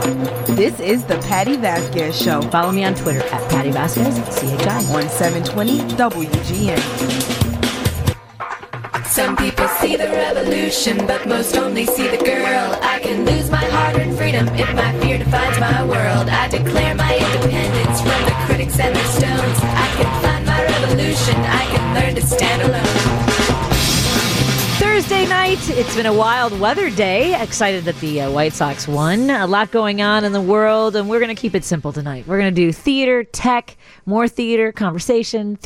This is the Patty Vasquez Show. Follow me on Twitter at Patty Vasquez, CHI. On 720 WGN. Some people see the revolution, but most only see the girl. I can lose my hard-earned freedom if my fear defines my world. I declare my independence from the critics and the stones. I can find my revolution. I can learn to stand alone. Thursday night, it's been a wild weather day. Excited that the White Sox won. A lot going on in the world, and we're going to keep it simple tonight. We're going to do theater, tech, more theater, conversation.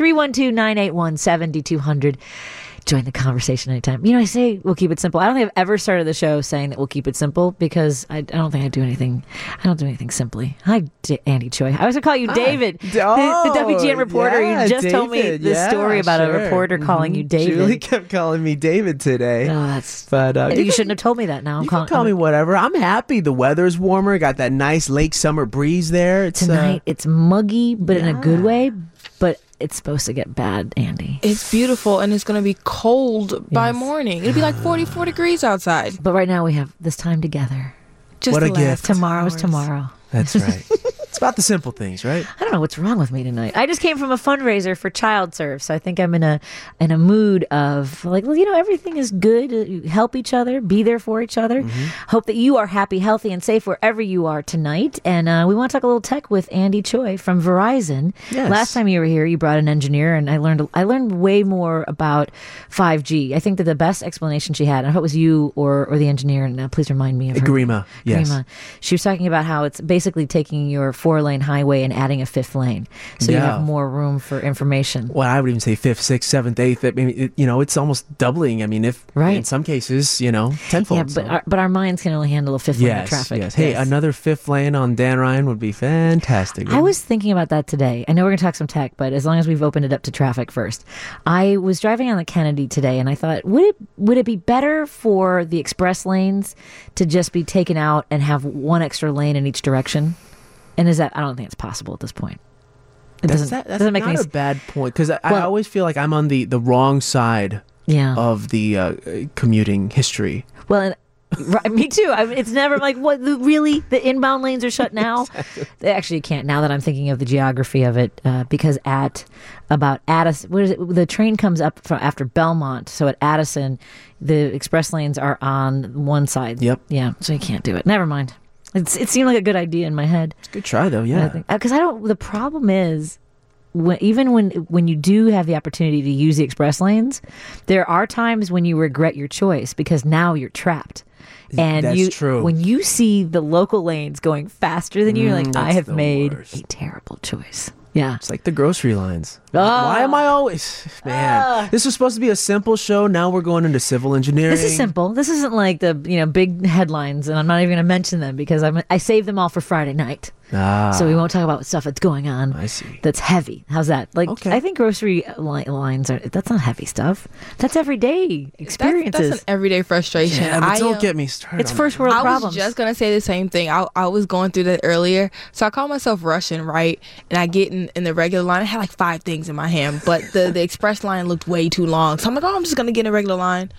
312-981-7200. Join the conversation anytime. You know, I say we'll keep it simple. I don't think I've ever started the show saying that we'll keep it simple because I don't think I do anything. I don't do anything simply. Hi, Andy Choi. I was going to call you David, the WGN reporter. Yeah, you just David, told me this story about a reporter calling you David. Julie kept calling me David today. Oh, you shouldn't have told me that. Now you can call me whatever. I'm happy. The weather's warmer. Got that nice late summer breeze there. Tonight it's muggy, but in a good way. But it's supposed to get bad, Andy. It's beautiful, and it's going to be cold by morning. It'll be like 44 degrees outside. But right now we have this time together. Just what a gift. Tomorrow's tomorrow. That's right. It's about the simple things, right? I don't know what's wrong with me tonight. I just came from a fundraiser for Child Serve, so I think I'm in a mood of like, well, you know, everything is good. Help each other, be there for each other. Hope that you are happy, healthy, and safe wherever you are tonight. And we want to talk a little tech with Andy Choi from Verizon. Yes. Last time you were here, you brought an engineer, and I learned way more about 5G. I think that the best explanation she had, I hope it was you or the engineer, and please remind me of her. Grima, yes. Grima. She was talking about how it's basically taking your 4-lane highway and adding a 5th lane, so you have more room for information. Well, I would even say 5th, 6th, 7th, 8th. I mean, it's almost doubling. I mean, in some cases, tenfold. Yeah, but our minds can only handle a 5th lane of traffic. Yes. Hey, another 5th lane on Dan Ryan would be fantastic. I was thinking about that today. I know we're going to talk some tech, but as long as we've opened it up to traffic first. I was driving on the Kennedy today, and I thought, would it be better for the express lanes to just be taken out and have one extra lane in each direction? And I don't think it's possible at this point. That's doesn't make not any a bad point, because I always feel like I'm on the wrong side of the commuting history. Well, right, me too. It's never like, what, really? The inbound lanes are shut now? They actually can't, now that I'm thinking of the geography of it, because at Addison, what is it? The train comes up after Belmont, so at Addison, the express lanes are on one side. Yep. Yeah, so you can't do it. Never mind. It seemed like a good idea in my head. It's a good try, though, yeah. Because the problem is, even when you do have the opportunity to use the express lanes, there are times when you regret your choice because now you're trapped. And that's true. When you see the local lanes going faster than you, you're like, I have made worst. a terrible choice. Yeah. It's like the grocery lines. Why am I always... Man, this was supposed to be a simple show. Now we're going into civil engineering. This is simple. This isn't like the big headlines, and I'm not even going to mention them because I saved them all for Friday night. So we won't talk about stuff that's going on. I see. That's heavy. How's that? Okay. I think grocery lines that's not heavy stuff. That's everyday experiences. That's an everyday frustration. Yeah, but don't get me started. It's first world problems. I was just going to say the same thing. I was going through that earlier. So I call myself Russian, right? And I get in the regular line. I had like 5 things in my hand, but the express line looked way too long. So I'm like, I'm just going to get in a regular line.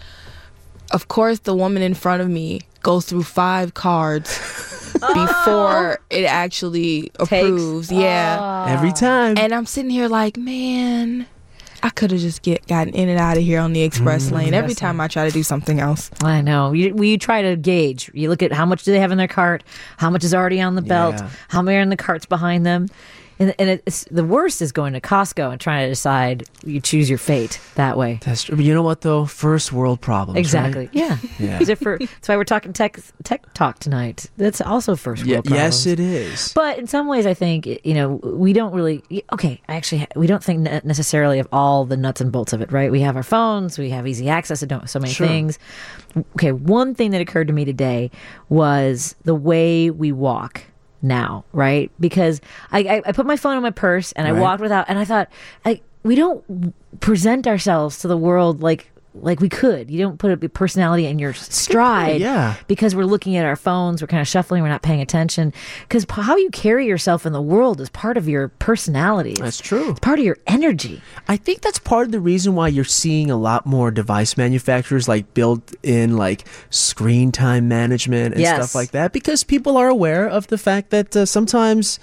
Of course, the woman in front of me goes through 5 cards before it actually approves. Yeah. Every time. And I'm sitting here like, man, I could have just gotten in and out of here on the express lane every time I try to do something else. I know. You try to gauge. You look at how much do they have in their cart, how much is already on the belt, how many are in the carts behind them. And it's, the worst is going to Costco and trying to decide. You choose your fate that way. That's true. But you know what, though? First world problems. Exactly. Right? Yeah. That's why we're talking tech talk tonight. That's also first world problems. Yes, it is. But in some ways, I think, we don't really... Okay, actually, we don't think necessarily of all the nuts and bolts of it, right? We have our phones. We have easy access to so many things. Okay, one thing that occurred to me today was the way we walk now, right? Because I put my phone in my purse and I walked without, and I thought, we don't present ourselves to the world like like we could. You don't put a personality in your stride Yeah. because we're looking at our phones, we're kind of shuffling, we're not paying attention. Because how you carry yourself in the world is part of your personality. That's true. It's part of your energy. I think that's part of the reason why you're seeing a lot more device manufacturers like built in like screen time management and Yes. stuff like that, because people are aware of the fact that sometimes,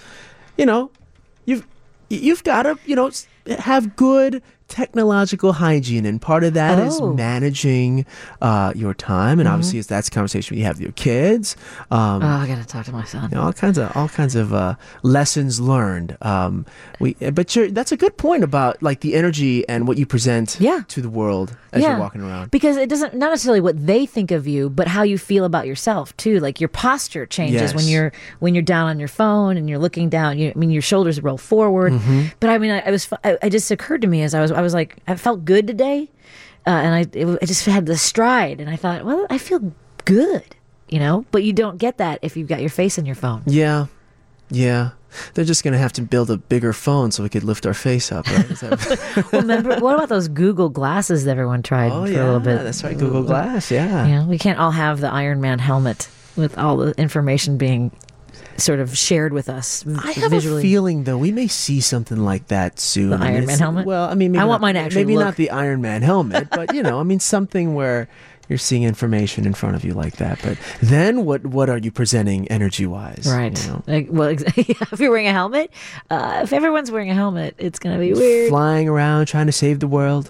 you've got to, have good technological hygiene, and part of that is Oh. managing your time, and obviously that's a conversation you have with your kids. I gotta talk to my son. All kinds of lessons learned. That's a good point about like the energy and what you present Yeah. to the world as you're walking around. Because it doesn't, not necessarily what they think of you, but how you feel about yourself too. Like your posture changes when Yes. you're down on your phone and you're looking down. Your shoulders roll forward. But I mean, it just occurred to me as I was like, I felt good today, and I just had the stride, and I thought, well, I feel good, But you don't get that if you've got your face in your phone. Yeah. They're just gonna have to build a bigger phone so we could lift our face up. Right? Well, remember, what about those Google glasses that everyone tried for a little bit? That's right. Google Glass. Yeah. Yeah, we can't all have the Iron Man helmet with all the information being sort of shared with us I have visually. a feeling, though, we may see something like that soon. The I mean, Iron Man it's- helmet? Well, I mean, maybe I want not- mine to actually maybe look. not the Iron Man helmet, but something where you're seeing information in front of you like that. But then, what are you presenting energy wise? Right. If you're wearing a helmet, if everyone's wearing a helmet, it's going to be weird. Flying around trying to save the world.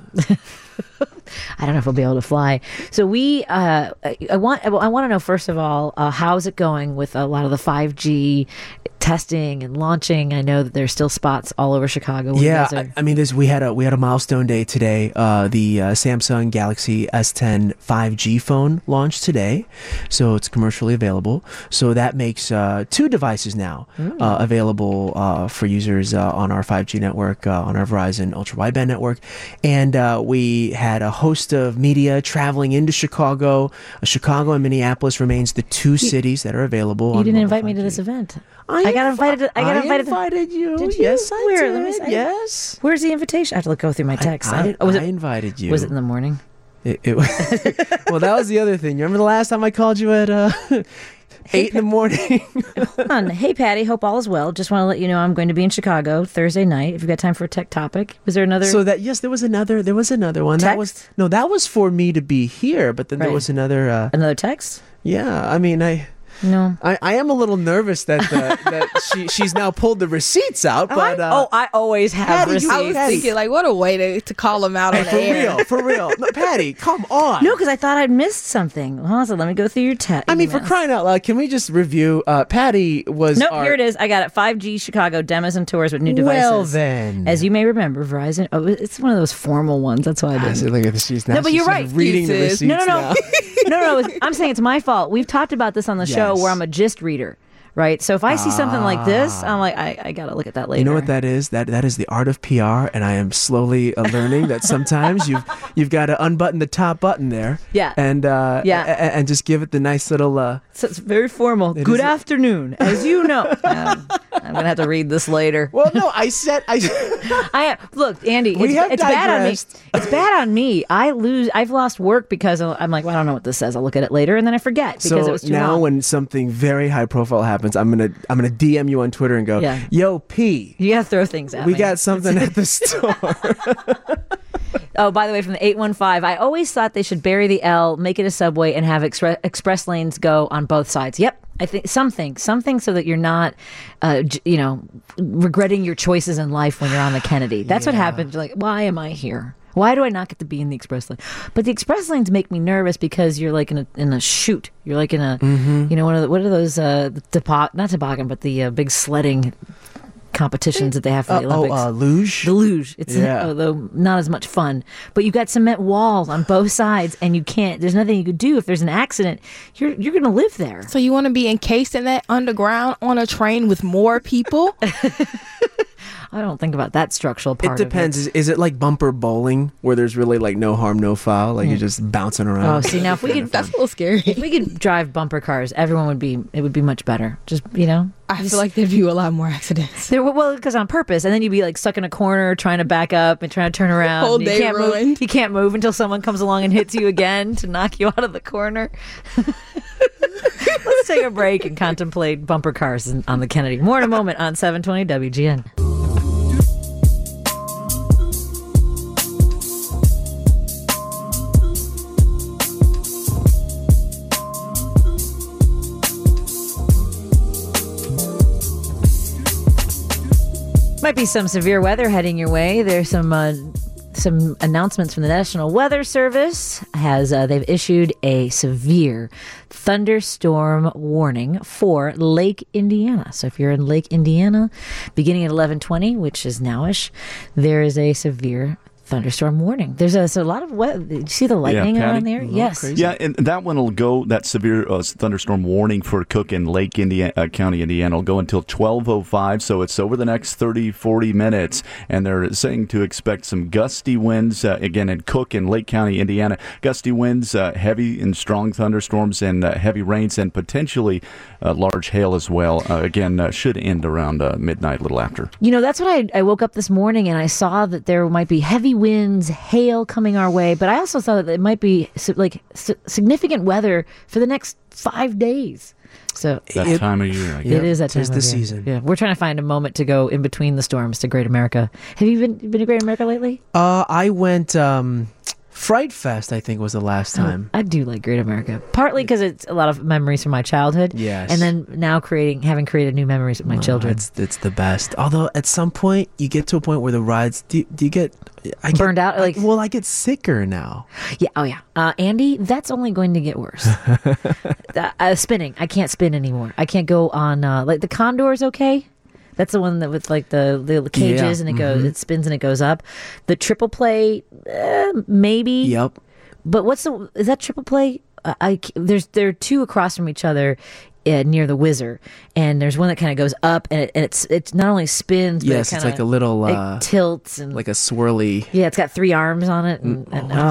I don't know if we'll be able to fly. So I want to know, first of all, how's it going with a lot of the 5G testing and launching? I know that there's still spots all over Chicago. where you Yeah, guys are- I mean, we had a milestone day today. The Samsung Galaxy S10 5G phone launched today, so it's commercially available. So that makes 2 devices now available for users on our 5G network, on our Verizon ultra wideband network. And we had a host of media traveling into Chicago. Chicago and Minneapolis remains the 2 cities that are available. You on didn't mobile invite me to 5G. this event. I got invited. I invited you. Did you? Yes, I Where? did. Let me see. Yes. Where's the invitation? I have to go through my text. I Was it invited you. Was it in the morning? It was, well, that was the other thing. You remember the last time I called you at 8 in the morning? Hey, Patty. Hope all is well. Just want to let you know I'm going to be in Chicago Thursday night. If you've got time for a tech topic, was there another? So that there was another one. Text? That was for me to be here, but then there Right. was another. Another text? Yeah, I mean, No. I am a little nervous that she's now pulled the receipts out, but I always have Patty, receipts. I was thinking, like, what a way to call them out on the air. for real. No, Patty, come on. No, because I thought I'd missed something. Hold on, so let me go through your text. I mean, for crying out loud, can we just review? Patty was. Nope, here it is. I got it. 5G Chicago demos and tours with new devices. Well then, As you may remember, Verizon. Oh, it's one of those formal ones. That's why I I didn't. said, look at this. She's now. No, but she's you're just right. Reading the Excuses. receipts. No. No. I'm saying it's my fault. We've talked about this on the show Yes. where I'm a gist reader, right? So if I see something like this, I'm like, I got to look at that later. You know what that is? That is the art of PR, and I am slowly learning that sometimes you've got to unbutton the top button there, Yeah. and and just give it the nice little. So it's very formal. It Good is- afternoon. As you know. I'm going to have to read this later. Well, no, I said Look, Andy, We have it's bad on me. digressed. It's bad on me. I've lost work because I'm like, well, I don't know what this says. I'll look at it later, and then I forget because so it was too now long. when something very high profile happens, I'm gonna DM you on Twitter and go, Yeah. Yo, P, You got to throw things at we me. got something at the store. Oh, by the way, from the 815, I always thought they should bury the L, make it a subway, and have express lanes go on both sides. Yep. I think something so that you're not, regretting your choices in life when you're on the Kennedy. That's what happens. You're like, why am I here? Why do I not get to be in the express lane? But the express lanes make me nervous because you're like in a chute. You're like in a, one of the, what are those, not toboggan, but the big sledding competitions that they have for the Olympics. luge. The luge. It's Yeah. although not as much fun. But you got cement walls on both sides, and there's nothing you could do. If there's an accident, you're going to live there. So you want to be encased in that underground on a train with more people? I don't think about that structural part. It depends. Is it like bumper bowling where there's really like no harm, no foul? Like you're just bouncing around. Oh, see now if we could That's a little scary. if we could drive bumper cars, everyone would be. It would be much better. Just I feel like there'd be a lot more accidents. Well, because on purpose, and then you'd be like stuck in a corner trying to back up and trying to turn around. Whole You day can't move. ruined. You can't move until someone comes along and hits you again to knock you out of the corner. Let's take a break and contemplate bumper cars on the Kennedy. More in a moment on 720 WGN. Might be some severe weather heading your way. There's some announcements from the National Weather Service. They've issued a severe thunderstorm warning for Lake Indiana. So if you're in Lake Indiana, beginning at 11:20, which is nowish, there is a severe thunderstorm warning. There's a lot of weather. Did you see the lightning Patty? around there? Yes. Crazy. Yeah, and that one will go, that severe thunderstorm warning for Cook and Lake Indiana, County, Indiana, will go until 12:05, so it's over the next 30, 40 minutes, and they're saying to expect some gusty winds, again, in Cook and Lake County, Indiana. Gusty winds, heavy and strong thunderstorms, and heavy rains, and potentially large hail as well. Again, should end around midnight, a little after. That's what I woke up this morning and I saw that there might be heavy winds, hail coming our way, but I also saw that it might be significant weather for the next 5 days. So That time of year, I guess. it is that time Tis of the year. season. Yeah, we're trying to find a moment to go in between the storms to Great America. Have you been to Great America lately? I went Fright Fest, I think, was the last time. I do like Great America, partly because it's a lot of memories from my childhood. Yes. and then now having created new memories with my children. It's the best. Although at some point you get to a point where the rides do you get Burned out? Like- I get sicker now. Yeah. Oh, yeah. Andy, that's only going to get worse. Spinning. I can't spin anymore. I can't go on, like the Condor's okay. That's the one that with like the cages and it spins and it goes up. The triple play, maybe. Yep. But is that triple play? There are two across from each other near the Whizzer, and there's one that kind of goes up, and it not only spins, but Yes, it it's like a little it tilts and like a swirly. yeah, it's got 3 arms on it, and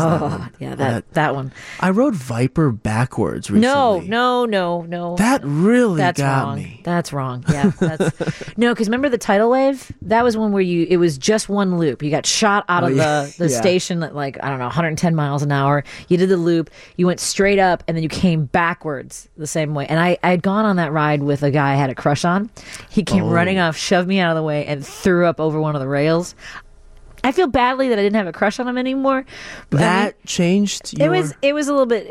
that one. I rode Viper backwards recently. No. That really That's got wrong. me. That's wrong. Yeah, no, because remember the tidal wave? That was one where it was just one loop. You got shot out of the Yeah. station at 110 miles an hour. You did the loop. You went straight up, and then you came backwards the same way. And I had gone on that ride with a guy I had a crush on. He came running off, shoved me out of the way, and threw up over one of the rails. I feel badly that I didn't have a crush on him anymore. But That changed your... it was a little bit.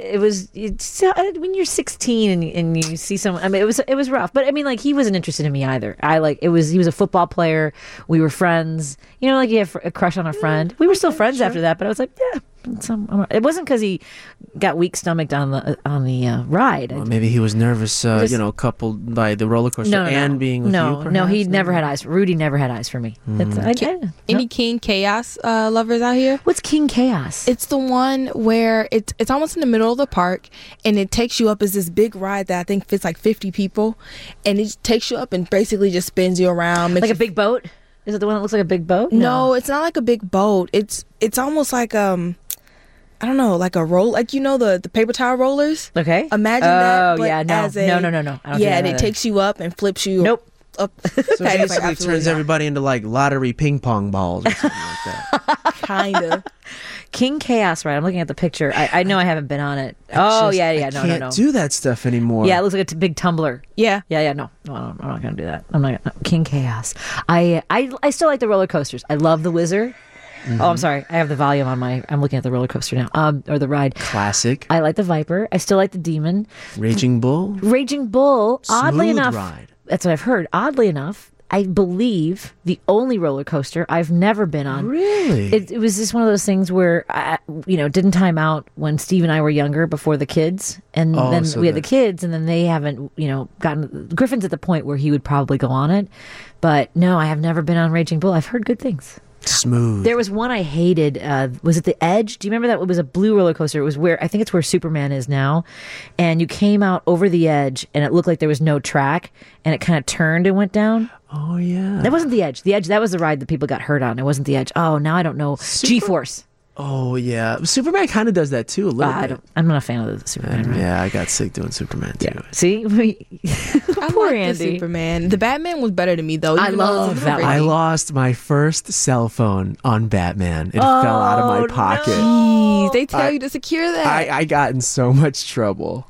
When you're 16 and you see someone. I mean, it was rough. But I mean, like he wasn't interested in me either. He was a football player. We were friends. You know, like you have a crush on a friend. We were still friends after that. But I was like, yeah. It wasn't because he got weak stomached on the ride. Well, maybe he was nervous, coupled by the roller coaster and being with you. No, perhaps? he never had eyes. Rudy never had eyes for me. Any King Chaos lovers out here? What's King Chaos? It's the one where it's almost in the middle of the park, and it takes you up as this big ride that I think fits like 50 people, and it takes you up and basically just spins you around. Like a big boat? Is it the one that looks like a big boat? No, it's not like a big boat. It's almost like I don't know, like a roll, like the paper towel rollers. Okay. Imagine that. Oh but yeah, no, as a, no. I don't Yeah, do and that it takes you up and flips you. Nope. Up. So it Patty's like, basically absolutely turns not. everybody into like lottery ping pong balls or something like that. Kinda. King Chaos, right? I'm looking at the picture. I know I haven't been on it. Oh Just- yeah. I No. can't do that stuff anymore. Yeah, it looks like a big tumbler. Yeah. Yeah. No, I'm not gonna do that. I'm not gonna, King Chaos. I still like the roller coasters. I love the Whizzer. Oh, I'm sorry. I have the volume on I'm looking at the roller coaster now. Or the ride. Classic. I like the Viper. I still like the Demon. Raging Bull. Raging Bull. Oddly Smooth enough, ride. that's what I've heard. Oddly enough, I believe the only roller coaster I've never been on. Really? It was just one of those things where didn't time out when Steve and I were younger before the kids, and then so we had the kids, and then they haven't gotten. Griffin's at the point where he would probably go on it, but no, I have never been on Raging Bull. I've heard good things. Smooth. There was one I hated. Was it the Edge? Do you remember that? It was a blue roller coaster. It was where I think it's where Superman is now. And you came out over the edge, and it looked like there was no track, and it kind of turned and went down. Oh, yeah. That wasn't the Edge. The Edge, that was the ride that people got hurt on. It wasn't the Edge. Oh, now I don't know. G-Force. Oh, yeah. Superman kind of does that, too, a little bit. I'm not a fan of the Superman ride. Yeah, I got sick doing Superman, too. Yeah. See? I Poor like Andy. the Superman. The Batman was better to me though. I even though it was a love little that racy. one. I lost my first cell phone on Batman. It fell out of my pocket. Jeez, they tell you to secure that. I got in so much trouble.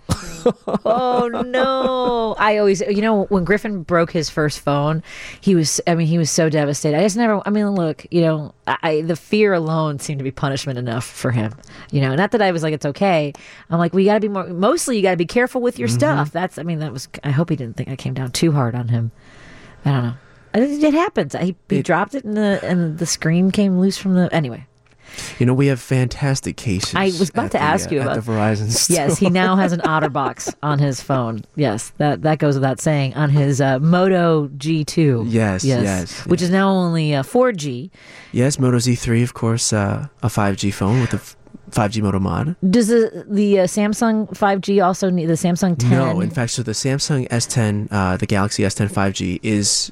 Oh no! I always, when Griffin broke his first phone, he was so devastated. I just never. I mean, look, the fear alone seemed to be punishment enough for him. Not that I was like, it's okay. I'm like, you got to be more. Mostly, you got to be careful with your stuff. That was. I hope he didn't think I came down too hard on him. I don't know. It happens. He dropped it, and the screen came loose from the. Anyway. We have fantastic cases. I was about to ask you about the Verizon store. Yes, he now has an OtterBox on his phone. Yes, that goes without saying. On his Moto G2. Yes. Which is now only 4G. Yes, Moto Z3, of course, a 5G phone with a 5G Moto Mod. Does the Samsung 5G also need the Samsung 10? No, in fact, so the Samsung S10, the Galaxy S10 5G is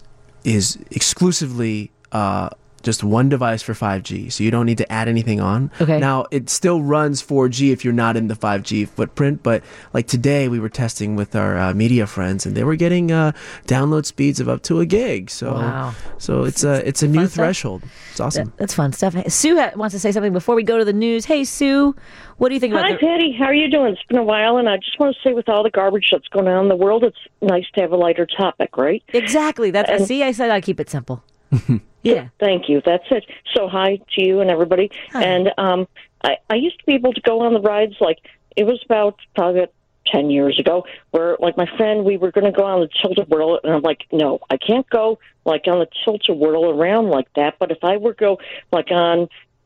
exclusively just one device for 5G, so you don't need to add anything on. Okay. Now, it still runs 4G if you're not in the 5G footprint, but like today we were testing with our media friends, and they were getting download speeds of up to 1 gig. So, Wow. So it's a new fun stuff. threshold. It's awesome. That's fun stuff. Sue wants to say something before we go to the news. Hey, Sue, what do you think about Hi, Patty. How are you doing? It's been a while, and I just want to say, with all the garbage that's going on in the world, it's nice to have a lighter topic, right? Exactly. See, I said I'd keep it simple. Yeah. Thank you. That's it. So hi to you and everybody. Hi. And I used to be able to go on the rides, like, it was probably 10 years ago, where, like, my friend, we were going to go on the Tilt-A-Whirl, and I'm like, no, I can't go, like, on the Tilt-A-Whirl around like that. But if I were to go, like, on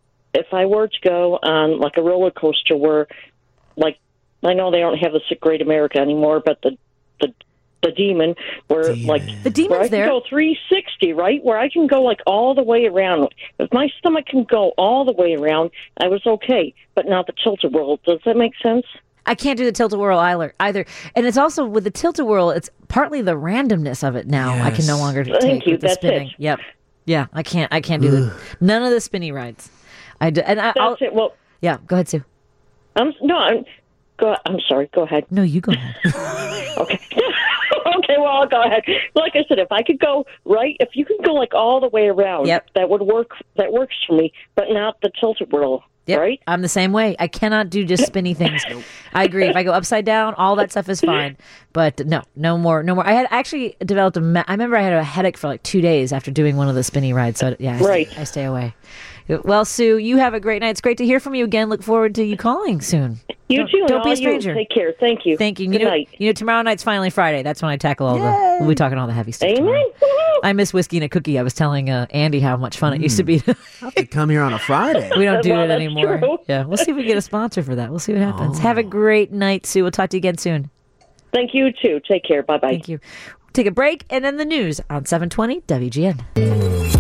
a roller coaster where, like, I know they don't have this at Great America anymore, but the Demon, where like The Demon's where I can there. go 360, right? Where I can go like all the way around. If my stomach can go all the way around, I was okay, but not the Tilt-A-Whirl. Does that make sense? I can't do the Tilt-A-Whirl either. And it's also with the Tilt-A-Whirl, it's partly the randomness of it now. I can no longer take you. with the That's spinning. it. Yep. Yeah, I can't do none of the spinny rides. That's it. Well, yeah, go ahead, Sue. I'm sorry. Go ahead. No, you go ahead. Okay. Okay, well, I'll go ahead. Like I said, if I could go if you could go like all the way around, Yep. that would work. That works for me, but not the Tilt-A-Whirl, Yep. right? I'm the same way. I cannot do just spinny things. I agree. If I go upside down, all that stuff is fine. But no more. I had actually developed I remember I had a headache for like 2 days after doing one of the spinny rides. So yeah, I stay away. Well, Sue, you have a great night. It's great to hear from you again. Look forward to you calling soon. You too. Don't be all a stranger. You. Take care. Thank you. Thank you. Good night. Tomorrow night's finally Friday. That's when I tackle we'll be talking all the heavy stuff. Amen. Tomorrow. Woo-hoo. I miss whiskey and a cookie. I was telling Andy how much fun it used to be. To come here on a Friday. We don't do Well, it that's anymore. true. Yeah, we'll see if we get a sponsor for that. We'll see what happens. Have a great night, Sue. We'll talk to you again soon. Thank you too. Take care. Bye bye. Thank you. Take a break and then the news on 720 WGN.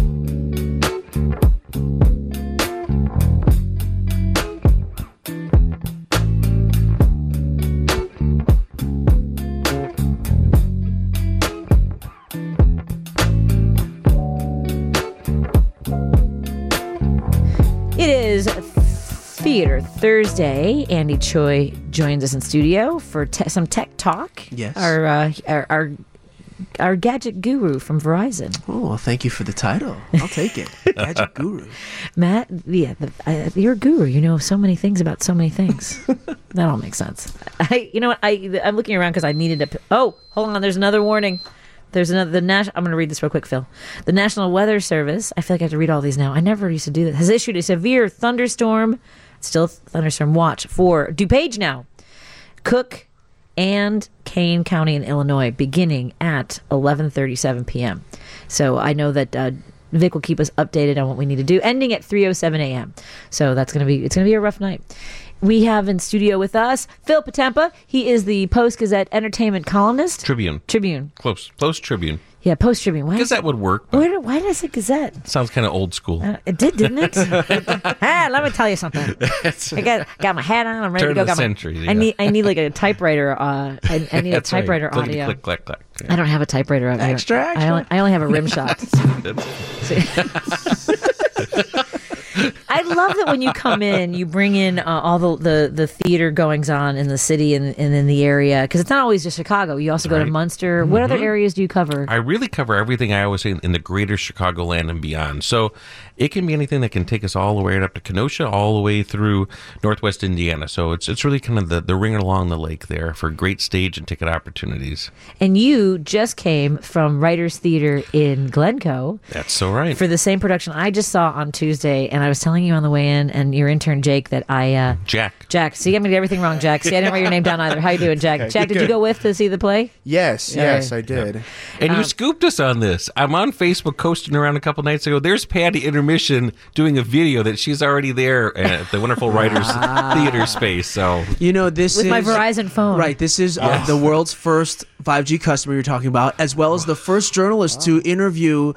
It is Theater Thursday. Andy Choi joins us in studio for some tech talk. Yes. Our gadget guru from Verizon. Oh, well, thank you for the title. I'll take it. Gadget Guru. Matt, you're a guru. You know so many things about so many things. That all makes sense. I'm looking around because I needed to. Oh, hold on. There's another warning. There's another. I'm going to read this real quick, Phil. The National Weather Service. I feel like I have to read all these now. I never used to do that. Has issued a severe thunderstorm. Still thunderstorm watch for DuPage now, Cook, and Kane County in Illinois, beginning at 11:37 p.m. So I know that Vic will keep us updated on what we need to do, ending at 3:07 a.m. So it's gonna be a rough night. We have in studio with us Phil Potempa. He is the Post-Gazette entertainment columnist. Tribune. Tribune. Close Tribune. Yeah, Post Tribune. Why, Because that would work. But why did I say Gazette? sounds kind of old school. It did, didn't it? Let me tell you something. I got my hat on. I'm ready Turn to go. of the Got my- century, yeah. I need like a typewriter. I need a That's right. typewriter Clickety, audio. click, click, click. Yeah. I don't have a typewriter out Extra, here. extra. I only have a rim shot. I love that when you come in, you bring in all the theater goings on in the city and in the area, because it's not always just Chicago. You also go to Right. Munster. What other areas do you cover? I really cover everything I always say in the greater Chicagoland and beyond. So it can be anything that can take us all the way right up to Kenosha, all the way through Northwest Indiana. So it's really kind of the ring along the lake there for great stage and ticket opportunities. And you just came from Writers Theater in Glencoe That's so right. for the same production I just saw on Tuesday, and I was telling you on the way in, and your intern Jake, that I Jack. See, I'm gonna get everything wrong, Jack. See, I didn't write your name down either. How you doing, Jack? Jack, did you go with to see the play? Yes, I did. And you scooped us on this. I'm on Facebook coasting around a couple nights ago. There's Patty Intermission doing a video that she's already there at the wonderful Writers Theater space. So You know, this With is my Verizon phone. Right. This is the world's first 5G customer you're talking about, as well as the first journalist to interview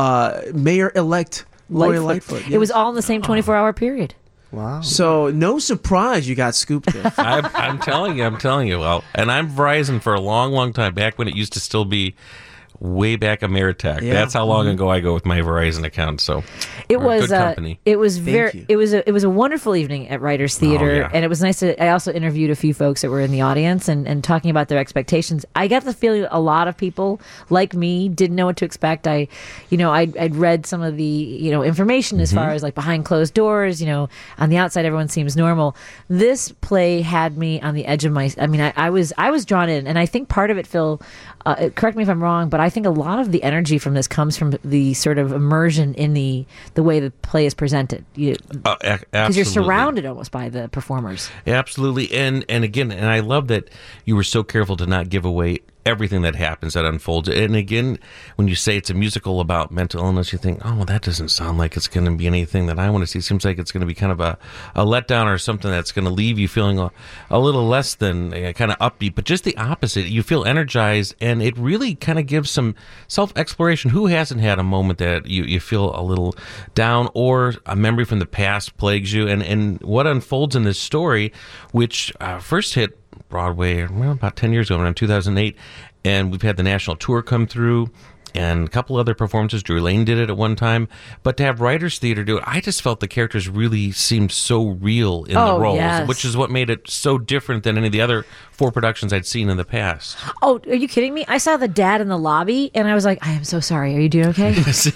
Mayor-elect Lori Lightfoot. It was all in the same 24-hour period. Wow. So no surprise you got scooped there. I'm telling you. Well, and I'm Verizon for a long, long time, back when it used to still be way back Ameritech. Yeah. That's how long ago I go with my Verizon account. So It we're was good company. it was you. it was a wonderful evening at Writers Theater, yeah. and it was nice to. I also interviewed a few folks that were in the audience and talking about their expectations. I got the feeling a lot of people like me didn't know what to expect. I'd read some of the information as far as like behind closed doors. On the outside everyone seems normal. This play had me on the edge of my. I mean, I was drawn in, and I think part of it, Phil. Correct me if I'm wrong, but I think a lot of the energy from this comes from the sort of immersion in the way the play is presented. Because you're surrounded almost by the performers. Absolutely. And again, and I love that you were so careful to not give away everything that happens, that unfolds. And again, when you say it's a musical about mental illness, you think, oh, well, that doesn't sound like it's going to be anything that I want to see. It seems like it's going to be kind of a letdown or something that's going to leave you feeling a little less than kind of upbeat, but just the opposite. You feel energized, and it really kind of gives some self-exploration. Who hasn't had a moment that you feel a little down, or a memory from the past plagues you? And what unfolds in this story, which first hit Broadway about 10 years ago, around 2008, and we've had the national tour come through and a couple other performances. Drew Lane did it at one time, but to have Writers Theater do it, I just felt the characters really seemed so real in the roles, yes. which is what made it so different than any of the other 4 productions I'd seen in the past. Oh, are you kidding me? I saw the dad in the lobby, and I was like, I am so sorry. Are you doing okay?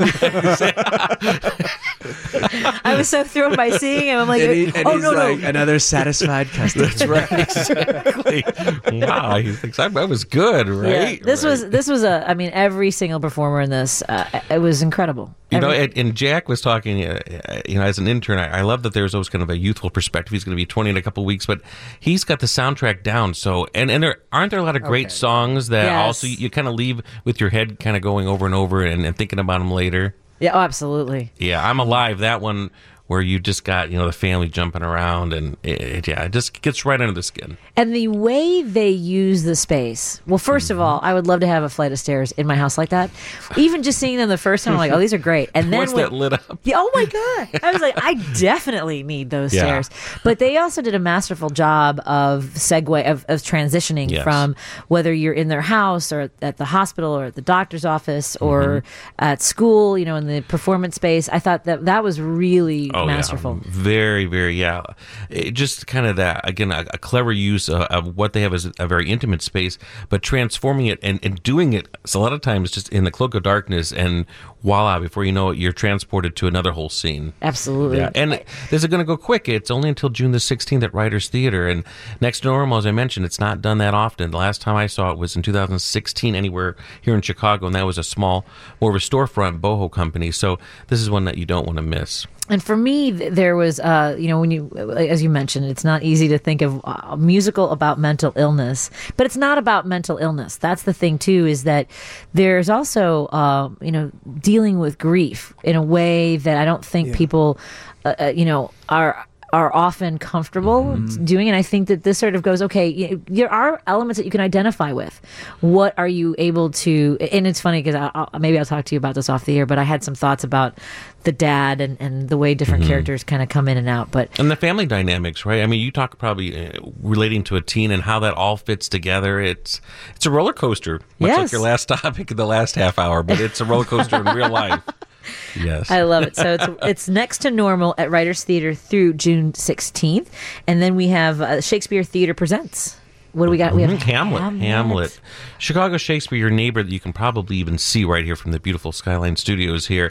I was so thrilled by seeing him. I'm like, And oh, he's no, like no. another satisfied customer. That's right, exactly. Wow, he thinks I was good, right? Yeah. This was every single performer in this, it was incredible. And Jack was talking, as an intern, I love that there's always kind of a youthful perspective. He's going to be 20 in a couple of weeks, but he's got the soundtrack down. So, and there aren't there a lot of great songs that Yes. also you kind of leave with your head kind of going over and over and thinking about them later. Yeah, oh, absolutely. Yeah, I'm Alive, that one where you just got, the family jumping around, and it just gets right under the skin. And the way they use the space. Well, first of all, I would love to have a flight of stairs in my house like that. Even just seeing them the first time, I'm like, oh, these are great. And then Once that lit up. Yeah, oh my God. I was like, I definitely need those Yeah. stairs. But they also did a masterful job of of transitioning Yes. from whether you're in their house or at the hospital or at the doctor's office or at school, in the performance space. I thought that was really masterful. Yeah. Very, very, yeah. It just kind of that, again, a clever use of what they have as a very intimate space, but transforming it and doing it, so a lot of times just in the cloak of darkness, and voila, before you know it, you're transported to another whole scene. Absolutely. Yeah. And this is going to go quick. It's only until June the 16th at Writers Theater. And Next to Normal, as I mentioned, it's not done that often. The last time I saw it was in 2016 anywhere here in Chicago, and that was a small, more of a storefront boho company. So this is one that you don't want to miss. And for me, there was, when you, as you mentioned, it's not easy to think of a musical about mental illness, but it's not about mental illness. That's the thing too, is that there's also, dealing with grief in a way that I don't think people, are are often comfortable doing. And I think that this sort of goes, okay, there are elements that you can identify with. What are you able to, and it's funny because maybe I'll talk to you about this off the air, but I had some thoughts about the dad and the way different characters kind of come in and out. And the family dynamics, right? I mean, you talk probably relating to a teen and how that all fits together. It's a roller coaster, much like your last topic in the last half hour, but it's a roller coaster in real life. Yes. I love it. So it's Next to Normal at Writers Theater through June 16th. And then we have Shakespeare Theater Presents. What do we got? We have Hamlet. Chicago Shakespeare, your neighbor that you can probably even see right here from the beautiful Skyline Studios here.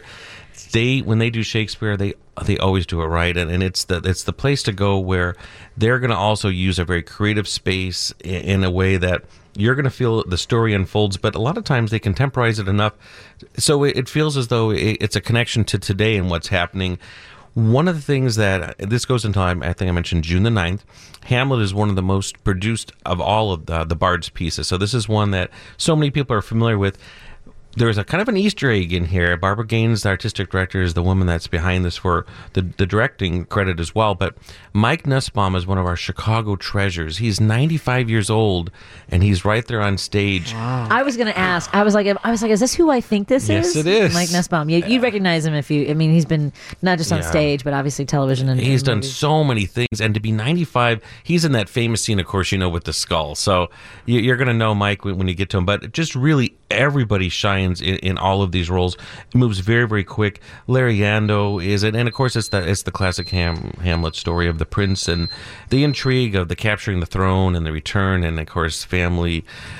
When they do Shakespeare, they always do it right, and it's the place to go where they're going to also use a very creative space in a way that you're going to feel the story unfolds, but a lot of times they contemporize it enough so it feels as though it's a connection to today and what's happening. One of the things that this goes into, I think I mentioned June the 9th, Hamlet is one of the most produced of all of the Bard's pieces. So this is one that so many people are familiar with. There's a kind of an Easter egg in here. Barbara Gaines, the artistic director, is the woman that's behind this for the directing credit as well. But Mike Nussbaum is one of our Chicago treasures. He's 95 years old, and he's right there on stage. Wow. I was going to ask. I was like, is this who I think this is? Yes, it is. Mike Nussbaum. You'd recognize him he's been not just on stage, but obviously television and he's done movies. So many things. And to be 95, he's in that famous scene, of course, with the skull. So you're going to know Mike when you get to him. But just really everybody shines in all of these roles. It moves very, very quick. Larry Yando is it, and of course it's the classic Hamlet story of the prince and the intrigue of the capturing the throne and the return, and of course family,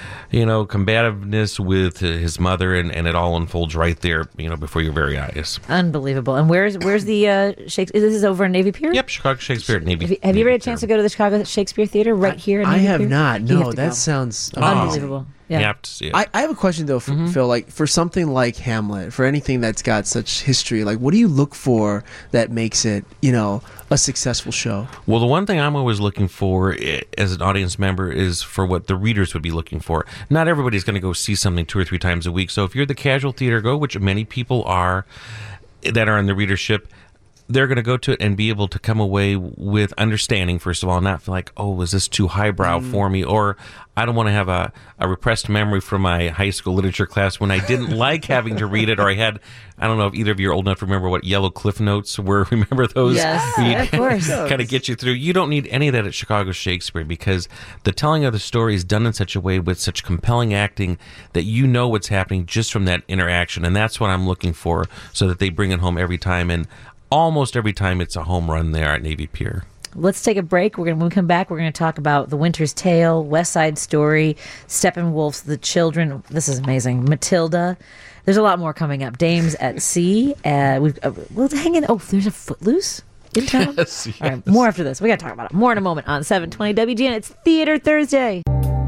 combativeness with his mother, and it all unfolds right there, before your very eyes. Unbelievable. And where's the Shakespeare? This is over in Navy Pier? Yep, Chicago Shakespeare at Navy. Have you ever had a chance to go to the Chicago Shakespeare Theater right here at Navy Pier? I have not. No, that go. sounds unbelievable. Yeah. You have to see it. I have a question though, Phil. Like for something like Hamlet, for anything that's got such history, like what do you look for that makes it, a successful show? Well, the one thing I'm always looking for as an audience member is for what the readers would be looking for. Not everybody's going to go see something 2 or 3 times a week. So if you're the casual theater go, which many people are that are in the readership, they're going to go to it and be able to come away with understanding, first of all, not feel like, oh, is this too highbrow for me? Or I don't want to have a repressed memory from my high school literature class when I didn't like having to read it, or I don't know if either of you are old enough to remember what yellow Cliff Notes were. Remember those? Yes, of course. Kind of get you through. You don't need any of that at Chicago Shakespeare because the telling of the story is done in such a way with such compelling acting that you know what's happening just from that interaction. And that's what I'm looking for, so that they bring it home every time. And almost every time it's a home run there at Navy Pier. Let's take a break. When we come back, we're going to talk about The Winter's Tale, West Side Story, Steppenwolf's The Children. This is amazing. Matilda. There's a lot more coming up. Dames at Sea. We'll hang in. Oh, there's a Footloose in town? Yes. All right, more after this. We got to talk about it. More in a moment on 720 WGN. It's Theater Thursday.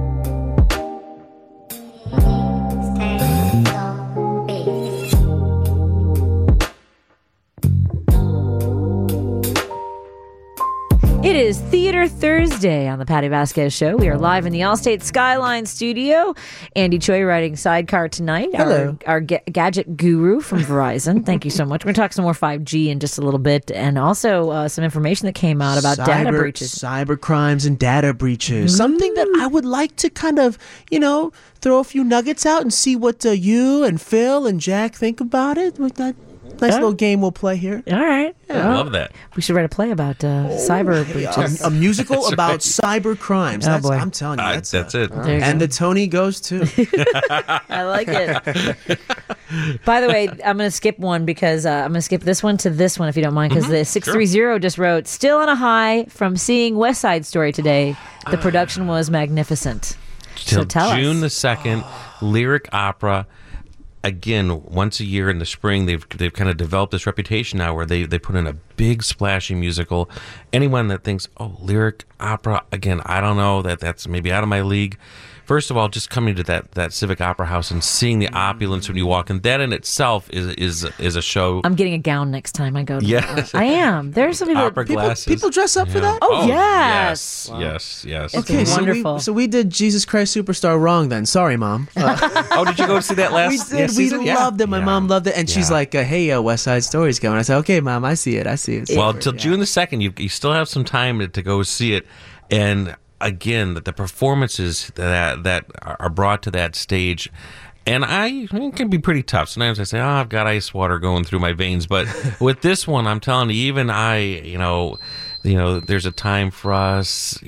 It is Theater Thursday on the Patty Vasquez Show. We are live in the Allstate Skyline studio. Andy Choi riding sidecar tonight. Hello. Our gadget guru from Verizon. Thank you so much. We're going to talk some more 5G in just a little bit, and also some information that came out about data breaches. Cyber crimes and data breaches. Something that I would like to kind of, throw a few nuggets out and see what you and Phil and Jack think about it. With that nice little game we'll play here. All right. I love that. We should write a play about cyber breaches. A musical about cyber crimes. Oh, boy. I'm telling you. That's it. And the Tony goes too. I like it. By the way, I'm going to skip one because I'm going to skip this one to this one if you don't mind, because the 630 just wrote, still on a high from seeing West Side Story today. The production was magnificent. So tell June us. the 2nd, lyric opera. Again, once a year in the spring, they've kind of developed this reputation now where they put in a big splashy musical. Anyone that thinks, lyric opera, again, I don't know, that's maybe out of my league. first of all, just coming to that Civic Opera House and seeing the opulence when you walk in, that in itself is a show. I'm getting a gown next time I go to Yes. I am. There's some people. Opera glasses. People dress up for that? Oh, yes. Yes. It's Okay, wonderful. so we did Jesus Christ Superstar wrong then. Sorry, Mom. Oh, did you go see that last We did. season? We loved it. My mom loved it, and she's like, "Hey, West Side Story's going." I said, "Okay, Mom, I see it. Well, till June the 2nd, you still have some time to go see it, and again, the performances that are brought to that stage. And it can be pretty tough. Sometimes I say, I've got ice water going through my veins. But with this one, I'm telling you, even there's a time for us,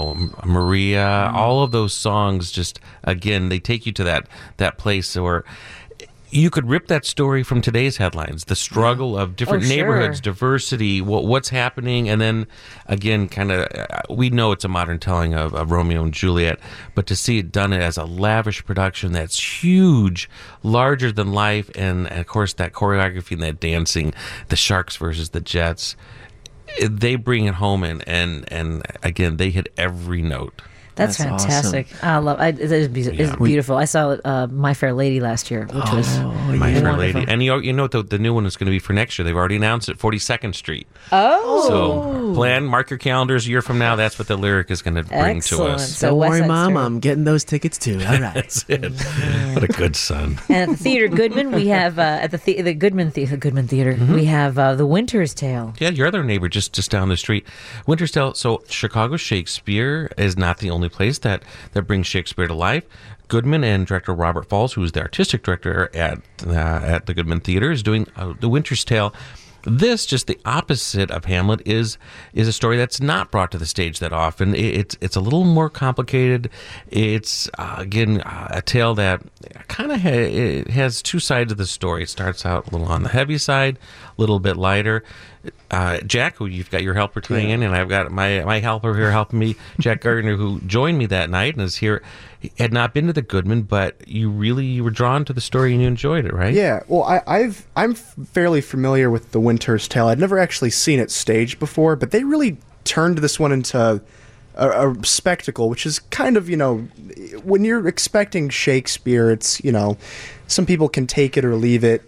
Maria, all of those songs just, again, they take you to that place where you could rip that story from today's headlines, the struggle of different neighborhoods, diversity, what's happening, and then, again, kind of, we know it's a modern telling of Romeo and Juliet, but to see it done as a lavish production that's huge, larger than life, and of course, that choreography and that dancing, the Sharks versus the Jets, they bring it home, and again, they hit every note. That's fantastic. Awesome. I love it. It's beautiful. I saw My Fair Lady last year, which was My Fair Lady. And you know the new one is going to be for next year. They've already announced it, 42nd Street. Oh. So mark your calendars a year from now. That's what the lyric is going to bring to us. So Don't West worry, Side Mom. Story. I'm getting those tickets too. All right. That's it. What a good son. And at the Theater Goodman, we have at the Goodman Theater, we have The Winter's Tale. Yeah, your other neighbor just down the street. Winter's Tale. So Chicago Shakespeare is not the only place that brings Shakespeare to life. Goodman and director Robert Falls, who is the artistic director at the Goodman Theater, is doing The Winter's Tale. This, just the opposite of Hamlet, is a story that's not brought to the stage that often. It's a little more complicated. It's again a tale that kind of has two sides of the story. It starts out a little on the heavy side, a little bit lighter. Jack, who you've got your helper today in, and I've got my helper here helping me, Jack Gardner, who joined me that night and is here. He had not been to the Goodman, but you were drawn to the story and you enjoyed it, right? Yeah. Well, I'm fairly familiar with The Winter's Tale. I'd never actually seen it staged before, but they really turned this one into a spectacle, which is kind of, when you're expecting Shakespeare, it's, some people can take it or leave it.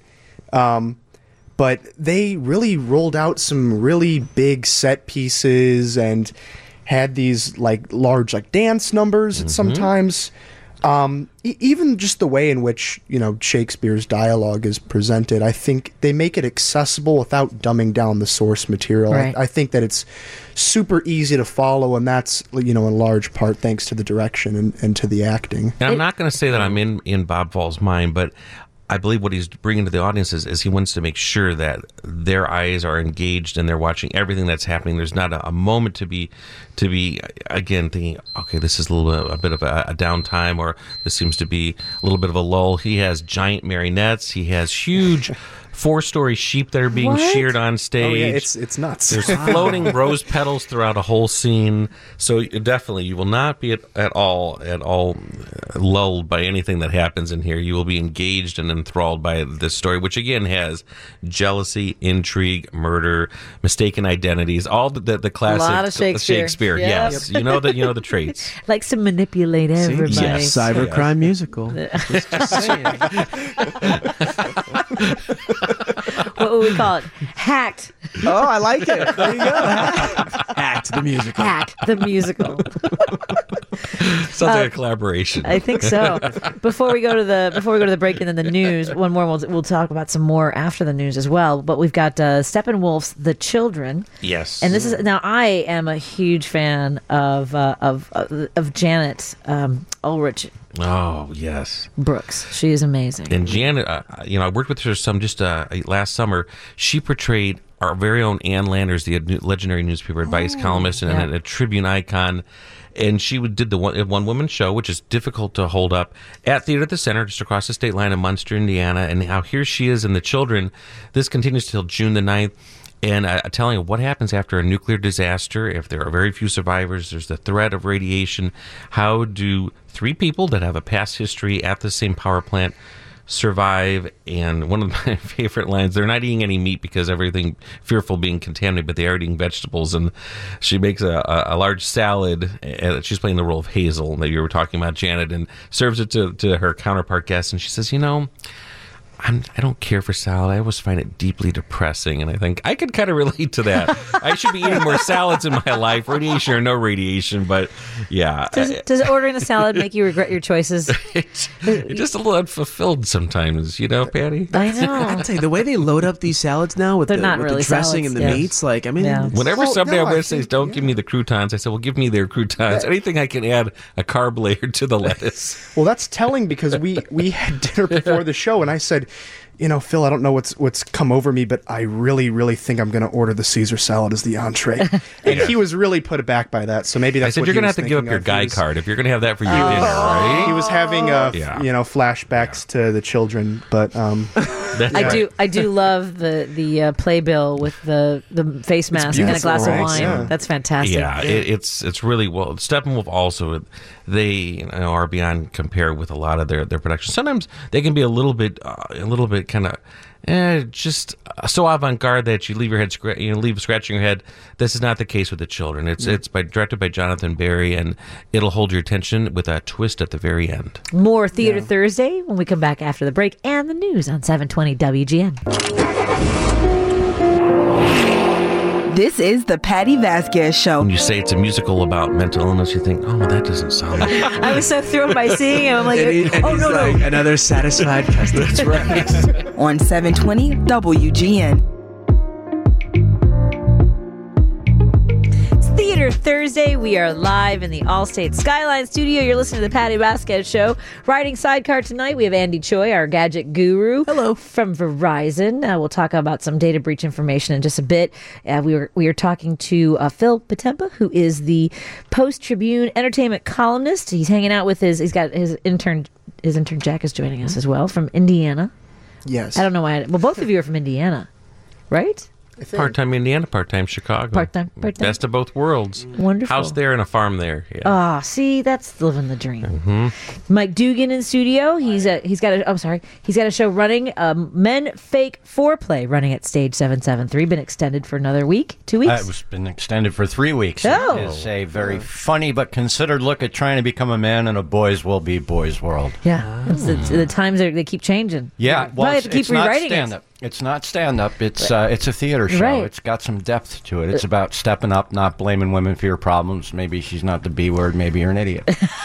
But they really rolled out some really big set pieces and had these large dance numbers sometimes. Even just the way in which Shakespeare's dialogue is presented, I think they make it accessible without dumbing down the source material. Right. I think that it's super easy to follow, and that's in large part thanks to the direction and to the acting. And I'm not going to say that I'm in Bob Fall's mind, but I believe what he's bringing to the audience is he wants to make sure that their eyes are engaged and they're watching everything that's happening. There's not a moment to be again thinking, okay, this is a bit of a downtime, or this seems to be a little bit of a lull. He has giant marionettes. He has huge 4-story sheep that are being sheared on stage. Oh yeah, it's nuts. There's floating rose petals throughout a whole scene. So definitely, you will not be at all lulled by anything that happens in here. You will be engaged and enthralled by this story, which again has jealousy, intrigue, murder, mistaken identities, all the classic A lot of Shakespeare. Yep. Yes, you know the traits. Likes to manipulate everybody. Yes. Cybercrime musical. Just saying. What would we call it? Hacked. Oh, I like it. There you go. Hacked the musical. Hacked the musical. Sounds like a collaboration. I think so. Before we go to the break and then the news, one more. We'll talk about some more after the news as well. But we've got Steppenwolf's The Children. Yes. And this is now. I am a huge fan of Janet Ulrich Oh, yes. Brooks. She is amazing. And Janet, I worked with her some just last summer. She portrayed our very own Ann Landers, the legendary newspaper advice columnist and a Tribune icon. And she did the one-woman show, which is difficult to hold up, at Theater at the Center, just across the state line in Munster, Indiana. And how here she is and the children. This continues till June the 9th. And telling you what happens after a nuclear disaster, if there are very few survivors, there's the threat of radiation. How do 3 people that have a past history at the same power plant survive. And one of my favorite lines, they're not eating any meat because everything fearful being contaminated, but they are eating vegetables. And she makes a large salad. She's playing the role of Hazel that you were talking about, Janet, and serves it to her counterpart guest. And she says, I don't care for salad. I always find it deeply depressing. And I think I could kind of relate to that. I should be eating more salads in my life, radiation or no radiation. But yeah. Does ordering a salad make you regret your choices? It's just a little unfulfilled sometimes, Patty? I know. I tell you, the way they load up these salads now with, They're the, not with really the dressing salads, and the yeah. meats, Whenever somebody no, I'm I going to say, think- don't give me the croutons, I said, well, give me their croutons. Anything I can add a carb layer to the lettuce. Well, that's telling because we had dinner before the show, and I said, Phil, I don't know what's come over me, but I really, really think I'm going to order the Caesar salad as the entree. And he was really put aback by that. So maybe I that's said, what you're he going to was have to give up thinking your of. guy He was- card if you're going to have that for your dinner, right? He was having Yeah. flashbacks to the children, but I do love the playbill with the face mask and a beautiful, glass of right? wine. Yeah. That's fantastic. Yeah, it's really well. Steppenwolf also, they are beyond compare with a lot of their productions. Sometimes they can be a little bit kind of just so avant-garde that you leave your head leave scratching your head. This is not the case with the children. It's directed by Jonathan Barry, and it'll hold your attention with a twist at the very end. More Theater Thursday when we come back after the break and the news on 720 WGN. This is the Patty Vasquez Show. When you say it's a musical about mental illness, you think, oh, that doesn't sound like I was so thrilled by seeing him. I'm like, and he's like, another satisfied customer. That's right. On 720 WGN. Theater Thursday. We are live in the Allstate Skyline studio. You're listening to the Patty Vasquez Show. Riding sidecar tonight, we have Andy Choi, our gadget guru. Hello. From Verizon. We'll talk about some data breach information in just a bit. We are talking to Phil Potempa, who is the Post-Tribune entertainment columnist. He's hanging out with his intern Jack is joining us as well from Indiana. yes. I don't know why. Well, both of you are from Indiana, right? part-time Indiana, part-time Chicago. Part-time. Best of both worlds. Wonderful. House there and a farm there. Yeah. Ah, see, that's living the dream. Mike Dugan in studio. He's got a show running. Men Fake Foreplay running at Stage 773. Been extended for another week, 2 weeks. It's been extended for 3 weeks. Oh. It's a very funny but considered look at trying to become a man in a boys will be boys world. Yeah, the times they keep changing. Yeah, Probably have to keep it's not rewriting stand-up. it. It's not stand-up. It's a theater show. Right. It's got some depth to it. It's about stepping up, not blaming women for your problems. Maybe she's not the B word. Maybe you're an idiot.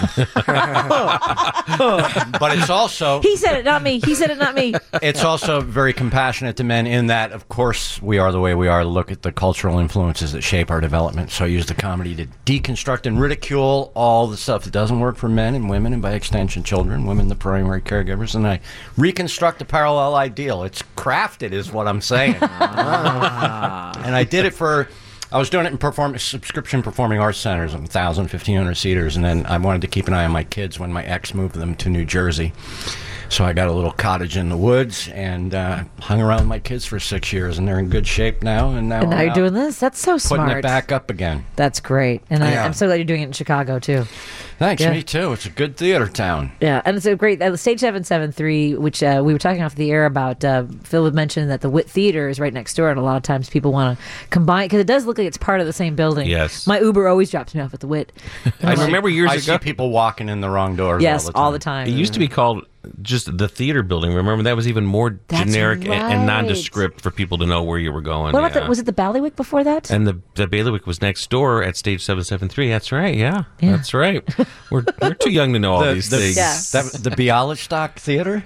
But it's also... He said it, not me. He said it, not me. It's also very compassionate to men in that, of course, we are the way we are. Look at the cultural influences that shape our development. So I use the comedy to deconstruct and ridicule all the stuff that doesn't work for men and women, and by extension, children, women, the primary caregivers. And I reconstruct a parallel ideal. It's crafted, is what I'm saying. And I did it I was doing it in subscription performing arts centers, 1,000, 1,500 seaters, and then I wanted to keep an eye on my kids when my ex moved them to New Jersey. So I got a little cottage in the woods and hung around with my kids for 6 years, and they're in good shape now. And now You're doing this? That's so smart. putting it back up again. That's great. And Yeah. I'm so glad you're doing it in Chicago, too. Thanks, Yeah. me too. It's a good theater town. Yeah, and it's a great Stage 773, which we were talking off the air about. Phil had mentioned that the Witt Theater is right next door, and a lot of times people want to combine because it does look like it's part of the same building. Yes. My Uber always drops me off at the Witt. I remember years I ago. see people walking in the wrong doors. Yes, all the time. It used to be called just the theater building. Remember, that was even more That's generic right. and nondescript for people to know where you were going. What about yeah. was it the Ballywick before that? And the bailiwick was next door at Stage 773. That's right. Yeah. That's right. We're too young to know all these things. Yeah. The Bialystok Theater?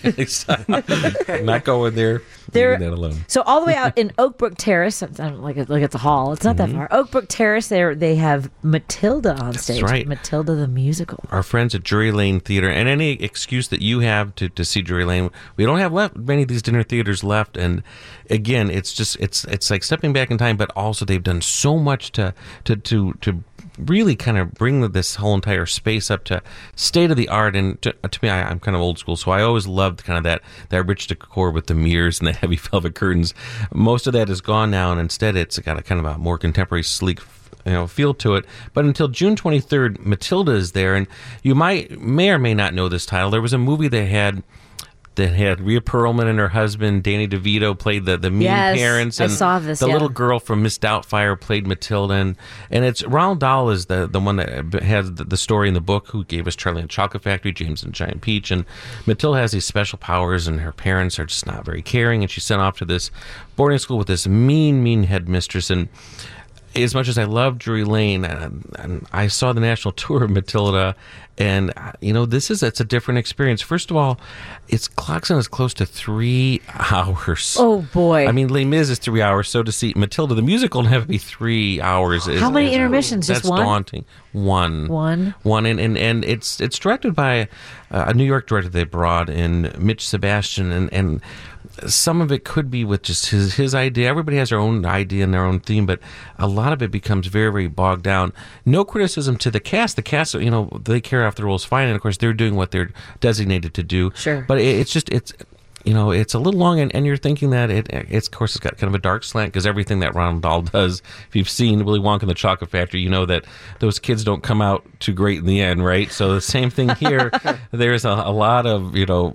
Not going there. There- Leaving that alone. So all the way out in Oakbrook Terrace, like it's a hall. It's not that far. Oakbrook Terrace, they have Matilda on stage. right. Matilda the musical. Our friends at Drury Lane Theater, and any excuse that you have to see Drury Lane, we don't have many of these dinner theaters left. And again, it's like stepping back in time, but also they've done so much to really kind of bring this whole entire space up to state of the art. And to me, I'm kind of old school, so I always loved kind of that rich decor with the mirrors and the heavy velvet curtains. Most of that is gone now, and instead it's got a kind of a more contemporary, sleek feel to it. But until June 23rd, Matilda is there, and you may or may not know this title. There was a movie they that had Rhea Perlman and her husband Danny DeVito played the mean Yes, parents, I and saw this, the yeah. little girl from Miss Doubtfire played Matilda, and it's Roald Dahl is the one that has the story in the book, who gave us Charlie and the Chocolate Factory, James and the Giant Peach, and Matilda has these special powers, and her parents are just not very caring, and she's sent off to this boarding school with this mean headmistress. And as much as I love Drury Lane, and I saw the national tour of Matilda, and it's a different experience. First of all, it's clocks in as close to 3 hours. Oh boy! I mean, Les Mis is 3 hours, so to see Matilda the musical have to be 3 hours. How many intermissions? That's Just one? daunting. One, and it's directed by a New York director they brought in, Mitch Sebastian, and some of it could be with just his idea. Everybody has their own idea and their own theme, but a lot of it becomes very, very bogged down. No criticism to the cast. The cast, they carry off the roles fine, and of course they're doing what they're designated to do. Sure. But it's it's a little long, and you're thinking that it's of course it's got kind of a dark slant, because everything that Roald Dahl does, if you've seen Willy Wonka and the Chocolate Factory, you know that those kids don't come out too great in the end, right? So the same thing here. There's a lot of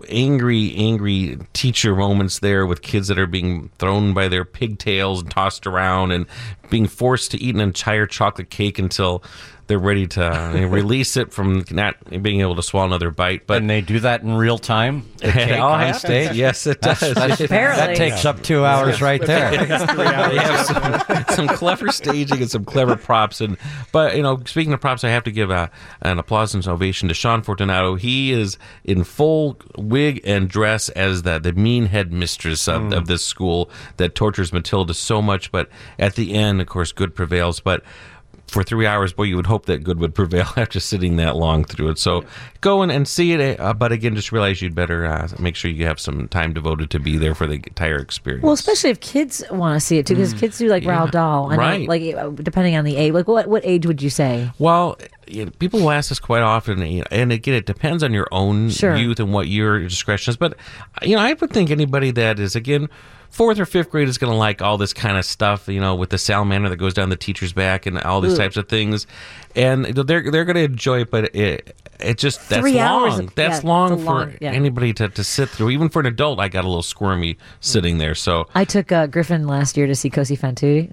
angry teacher moments there, with kids that are being thrown by their pigtails and tossed around, and being forced to eat an entire chocolate cake until they're ready to release it from not being able to swallow another bite. But And they do that in real time? The it cake all on happens. stage? Yes, it does. Apparently. That takes up 2 hours right there. They have some clever staging and some clever props, but speaking of props, I have to give an applause and ovation to Sean Fortunato. He is in full wig and dress as the mean headmistress of this school that tortures Matilda so much, but at the end, of course, good prevails. But for 3 hours, boy, you would hope that good would prevail after sitting that long through it. So go in and see it, but again, just realize you'd better make sure you have some time devoted to be there for the entire experience. Well, especially if kids want to see it too, because kids do like Roald Dahl. I know, Right. like depending on the age. Like what age would you say? Well, people will ask this quite often, and again, it depends on your own Sure. youth and what your discretion is. But I would think anybody that is, again, 4th or 5th grade is going to like all this kind of stuff, with the salamander that goes down the teacher's back and all these types of things, and they're going to enjoy it. But it just that's 3 hours. long. That's Yeah, long it's a for long- yeah. anybody to sit through. Even for an adult, I got a little squirmy sitting there. So I took Griffin last year to see Cosi fan tutte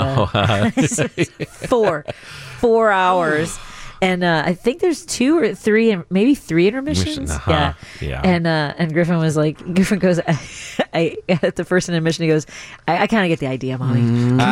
at 4 hours. And I think there's 2 or 3, maybe 3 intermissions. Uh-huh. Yeah. And Griffin goes, at the first intermission, he goes, I kind of get the idea, Mommy.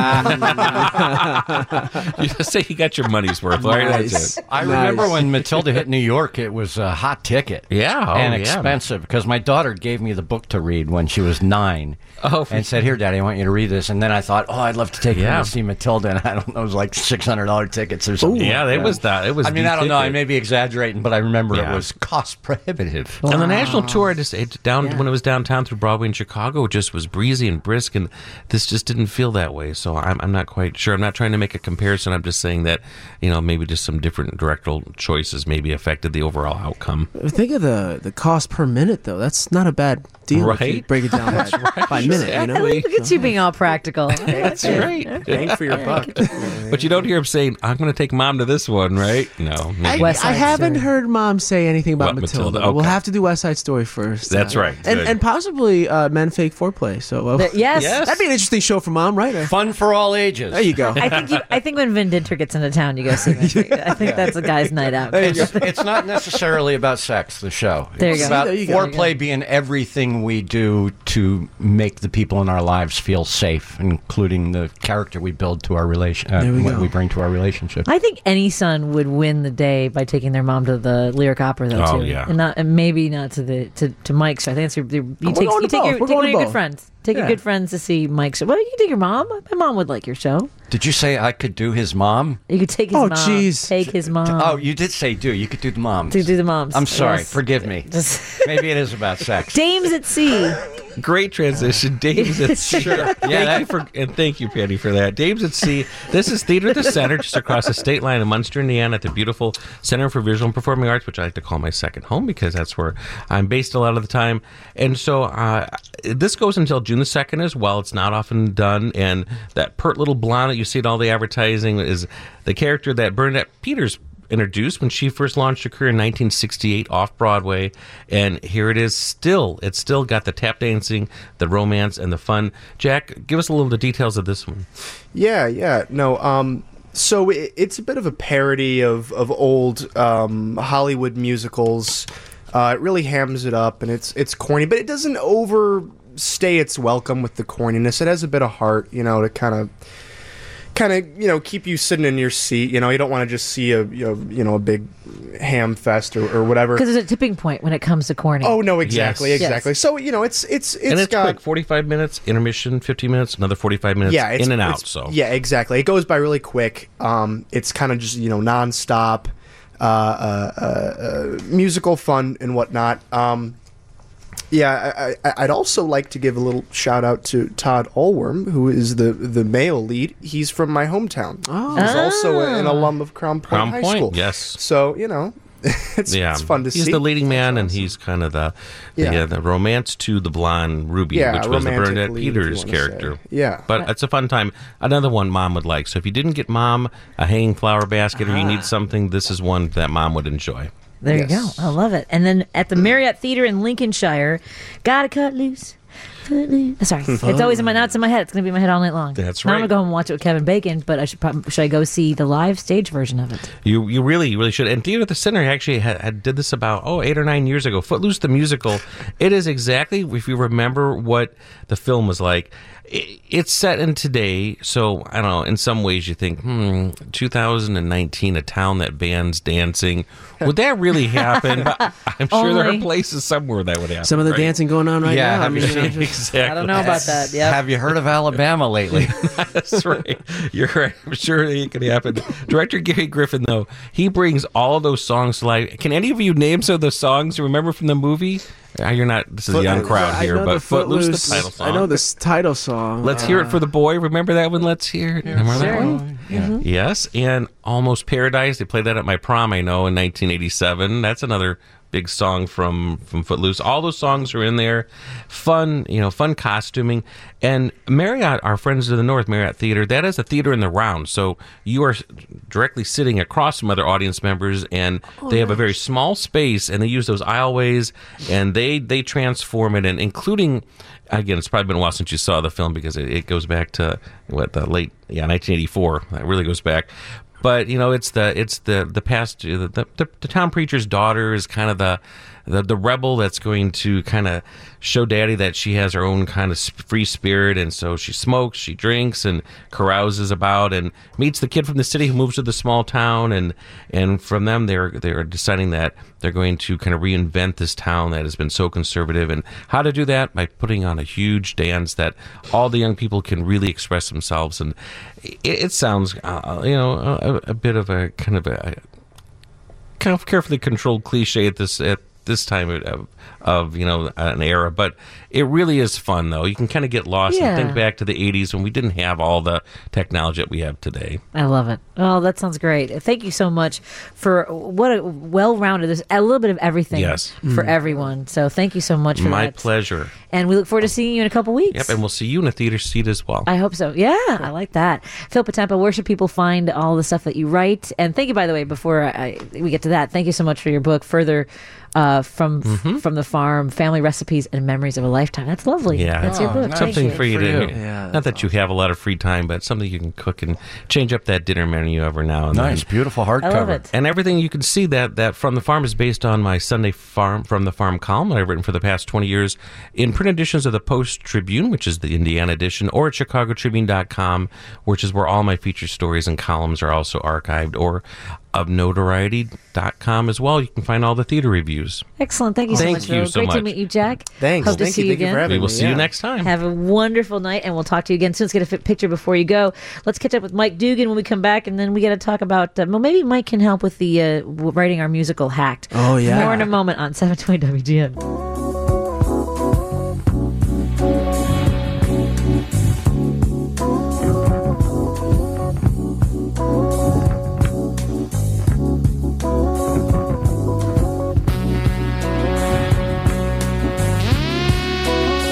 you just say you got your money's worth. Right? That's it. I remember when Matilda hit New York, it was a hot ticket. Yeah, and yeah. expensive, because my daughter gave me the book to read when she was 9. And said, "Here, Daddy, I want you to read this." And then I thought, I'd love to take her to see Matilda. And I don't know, it was like $600 tickets or something. Yeah, it was that. It was. I mean, the I don't know. I ticket. may be exaggerating, but I remember Yeah. it was cost prohibitive. And the national tour, when it was downtown through Broadway in Chicago, it just was breezy and brisk, and this just didn't feel that way. So I'm not quite sure. I'm not trying to make a comparison. I'm just saying that maybe just some different directorial choices maybe affected the overall outcome. Think of the cost per minute, though. That's not a bad deal if you Right? break it down by minute. Exactly. Look at you being all practical. That's right. Bang for your buck. But you don't hear him saying, "I'm going to take Mom to this one," right? No. maybe West I Side haven't Story. heard Mom say anything about What, Matilda. Matilda? We'll Okay. have to do West Side Story first. That's right. Good. And possibly Men Fake Foreplay. So Yes. Yes. that'd be an interesting show for Mom, right? Fun for all ages. There you go. I think when Vin Dinter gets into town, you go see him. I think that's a guy's night out. It's not necessarily about sex, the show. There you It's go. about There you go. foreplay being everything we do to make the people in our lives feel safe, including the character we build to our relation, what go. we bring to our relationship. I think any son would win the day by taking their mom to the lyric opera, though. Oh, too. yeah. and maybe not to Mike's. I think it's you going take to one of both. We're your going to good both. friends. Take your good friends to see Mike's show. Well, you can take your mom. My mom would like your show. Did you say I could do his mom? You could take his Oh, mom. jeez. Take his mom. Oh, you did say do. You could do the moms. to do the moms. I'm sorry. Yes. Forgive me. Just Maybe it is about sex. Dames at Sea. Great transition, Dames at Sea. Thank you, Patty, for that. Dames at Sea. This is Theater at the Center, just across the state line in Munster, Indiana, at the beautiful Center for Visual and Performing Arts, which I like to call my second home because that's where I'm based a lot of the time. And so this goes until June the 2nd as well. It's not often done, and that pert little blonde that you see in all the advertising is the character that Bernadette Peters introduced when she first launched her career in 1968 off Broadway, and here it is still. It's still got the tap dancing, the romance, and the fun. Jack, give us a little of the details of this one. Yeah. No, so it's a bit of a parody of old Hollywood musicals. It really hams it up, and it's corny, but it doesn't overstay its welcome with the corniness. It has a bit of heart, to kind of keep you sitting in your seat. You don't want to just see a big ham fest or whatever. Because there's a tipping point when it comes to corny. Oh no, exactly. Yes. So it's and it's got quick, 45 minutes intermission, 15 minutes, another 45 minutes, in and out. So yeah, exactly. It goes by really quick. It's kind of just nonstop musical fun and whatnot. I'd also like to give a little shout out to Todd Allworm, who is the male lead. He's from my hometown. He's also an alum of Crown Point High School. Yes. So it's fun to see. He's the leading man, and he's kind of the romance to the blonde Ruby, which was the Bernadette Peters character. Say. Yeah, but it's a fun time. Another one Mom would like. So if you didn't get Mom a hanging flower basket, or you need something, this is one that Mom would enjoy. There you go. I love it. And then at the Marriott Theater in Lincolnshire, gotta cut loose. Sorry, it's always in my head. It's going to be in my head all night long. That's now right. I'm going to go home and watch it with Kevin Bacon, but should I go see the live stage version of it? You really should. And Theater at the Center actually did this about 8 or 9 years ago. Footloose the musical. It is exactly, if you remember what the film was like. It's set in today, so I don't know. In some ways, you think, 2019, a town that bans dancing. Would that really happen? I'm sure there are places somewhere that would happen. Some of the dancing going on right now. Exactly. I don't know about that. Yeah. Have you heard of Alabama lately? That's right. You're right. I'm sure it could happen. Director Gary Griffin, though, he brings all of those songs to life. Can any of you name some of the songs you remember from the movie? You're not. This is a young crowd here, but Footloose, the title song. I know this title song. Let's hear it for the boy. Remember that one? Let's hear it. Remember that one? Yeah. Mm-hmm. Yes, and Almost Paradise. They played that at my prom, I know, in 1987. That's another big song from Footloose. All those songs are in there. Fun, fun costuming. And Marriott, our friends to the north, Marriott Theater, that is a theater in the round. So you are directly sitting across from other audience members, and they have a very small space, and they use those aisleways, and they transform it, and including, again, it's probably been a while since you saw the film because it goes back to the late 1984. That really goes back. But it's the past. The town preacher's daughter is kind of the rebel that's going to kind of show Daddy that she has her own kind of free spirit, and so she smokes, she drinks, and carouses about, and meets the kid from the city who moves to the small town, and from them they're deciding that they're going to kind of reinvent this town that has been so conservative, and how to do that by putting on a huge dance that all the young people can really express themselves, and it sounds a bit of a kind of carefully controlled cliche at this time of an era, but it really is fun though. You can kind of get lost and think back to the 80s when we didn't have all the technology that we have today. I love it. Oh, that sounds great. Thank you so much for what a well-rounded, there's a little bit of everything for everyone. So thank you so much for My that. pleasure. And we look forward to seeing you in a couple weeks. Yep, and we'll see you in a theater seat as well. I hope so. Yeah, I like that. Phil Potempa, where should people find all the stuff that you write? And thank you, by the way, before we get to that, thank you so much for your book, Further from the Farm, Family Recipes and Memories of a Lifetime. That's lovely. Yeah. That's your book. Nice. Thank Something you. for you to, Yeah, not that you have a lot of free time, but something you can cook and change up that dinner menu every now and Nice, then. beautiful hardcover. I love it. And everything you can see that From the Farm is based on my Sunday From the Farm column that I've written for the past 20 years in print editions of the Post-Tribune, which is the Indiana edition, or at chicagotribune.com, which is where all my feature stories and columns are also archived, or of notoriety.com as well. You can find all the theater reviews. Excellent. Thank you so Thank much, you Phil. so Great to much. meet you, Jack. Thanks. Hope to Thank see you you. Thank you again. for having We will me. see you Yeah. next time. Have a wonderful night, and we'll talk to you again soon. Let's get a picture before you go. Let's catch up with Mike Dugan when we come back, and then we got to talk about, maybe Mike can help with the writing our musical Hacked. Oh, yeah. More in a moment on 720 WGN.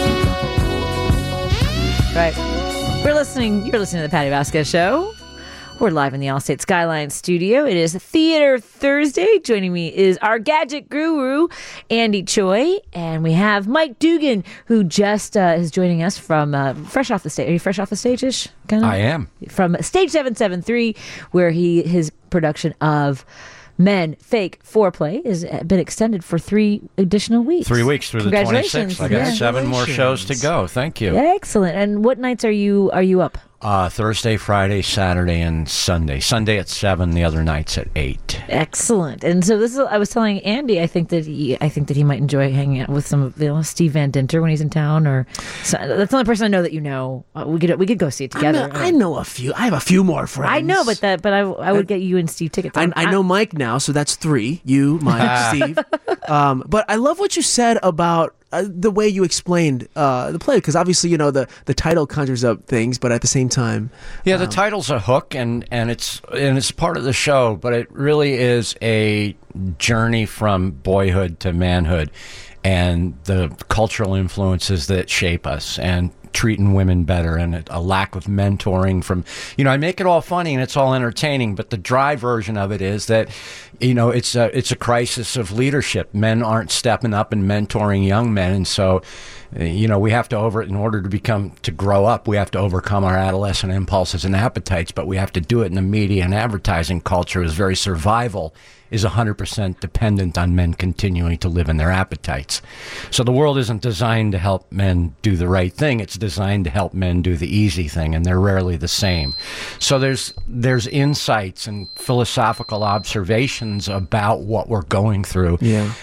Right. You're listening to the Patty Vasquez Show. We're live in the Allstate Skyline studio. It is Theater Thursday. Joining me is our gadget guru, Andy Choi, and we have Mike Dugan, who just is joining us from fresh off the stage. Are you fresh off the stage-ish? I am. From Stage 773, where his production of Men Fake Foreplay has been extended for 3 additional weeks. 3 weeks through the 26th. I got 7 more shows to go. Thank you. Excellent. And what nights are you up? Thursday, Friday, Saturday, and Sunday. Sunday at 7. The other nights at 8. Excellent. And so this is. I was telling Andy. I think that he might enjoy hanging out with some of Steve Van Dinter when he's in town. Or that's the only person I know that you know. We could go see it together. I know a few. I have a few more friends. I know, but I would get you and Steve tickets. I know Mike now, so that's 3. You, Mike, Steve. But I love what you said about the way you explained the play, because obviously the title conjures up things, but at the same time, the title's a hook, and it's part of the show, but it really is a journey from boyhood to manhood, and the cultural influences that shape us, and treating women better, and a lack of mentoring from, I make it all funny and it's all entertaining, but the dry version of it is that, it's a crisis of leadership. Men aren't stepping up and mentoring young men, and so, we have to in order to grow up, we have to overcome our adolescent impulses and appetites, but we have to do it in the media and advertising culture is very survival is 100% dependent on men continuing to live in their appetites. So the world isn't designed to help men do the right thing. It's designed to help men do the easy thing, and they're rarely the same. So there's insights and philosophical observations about what we're going through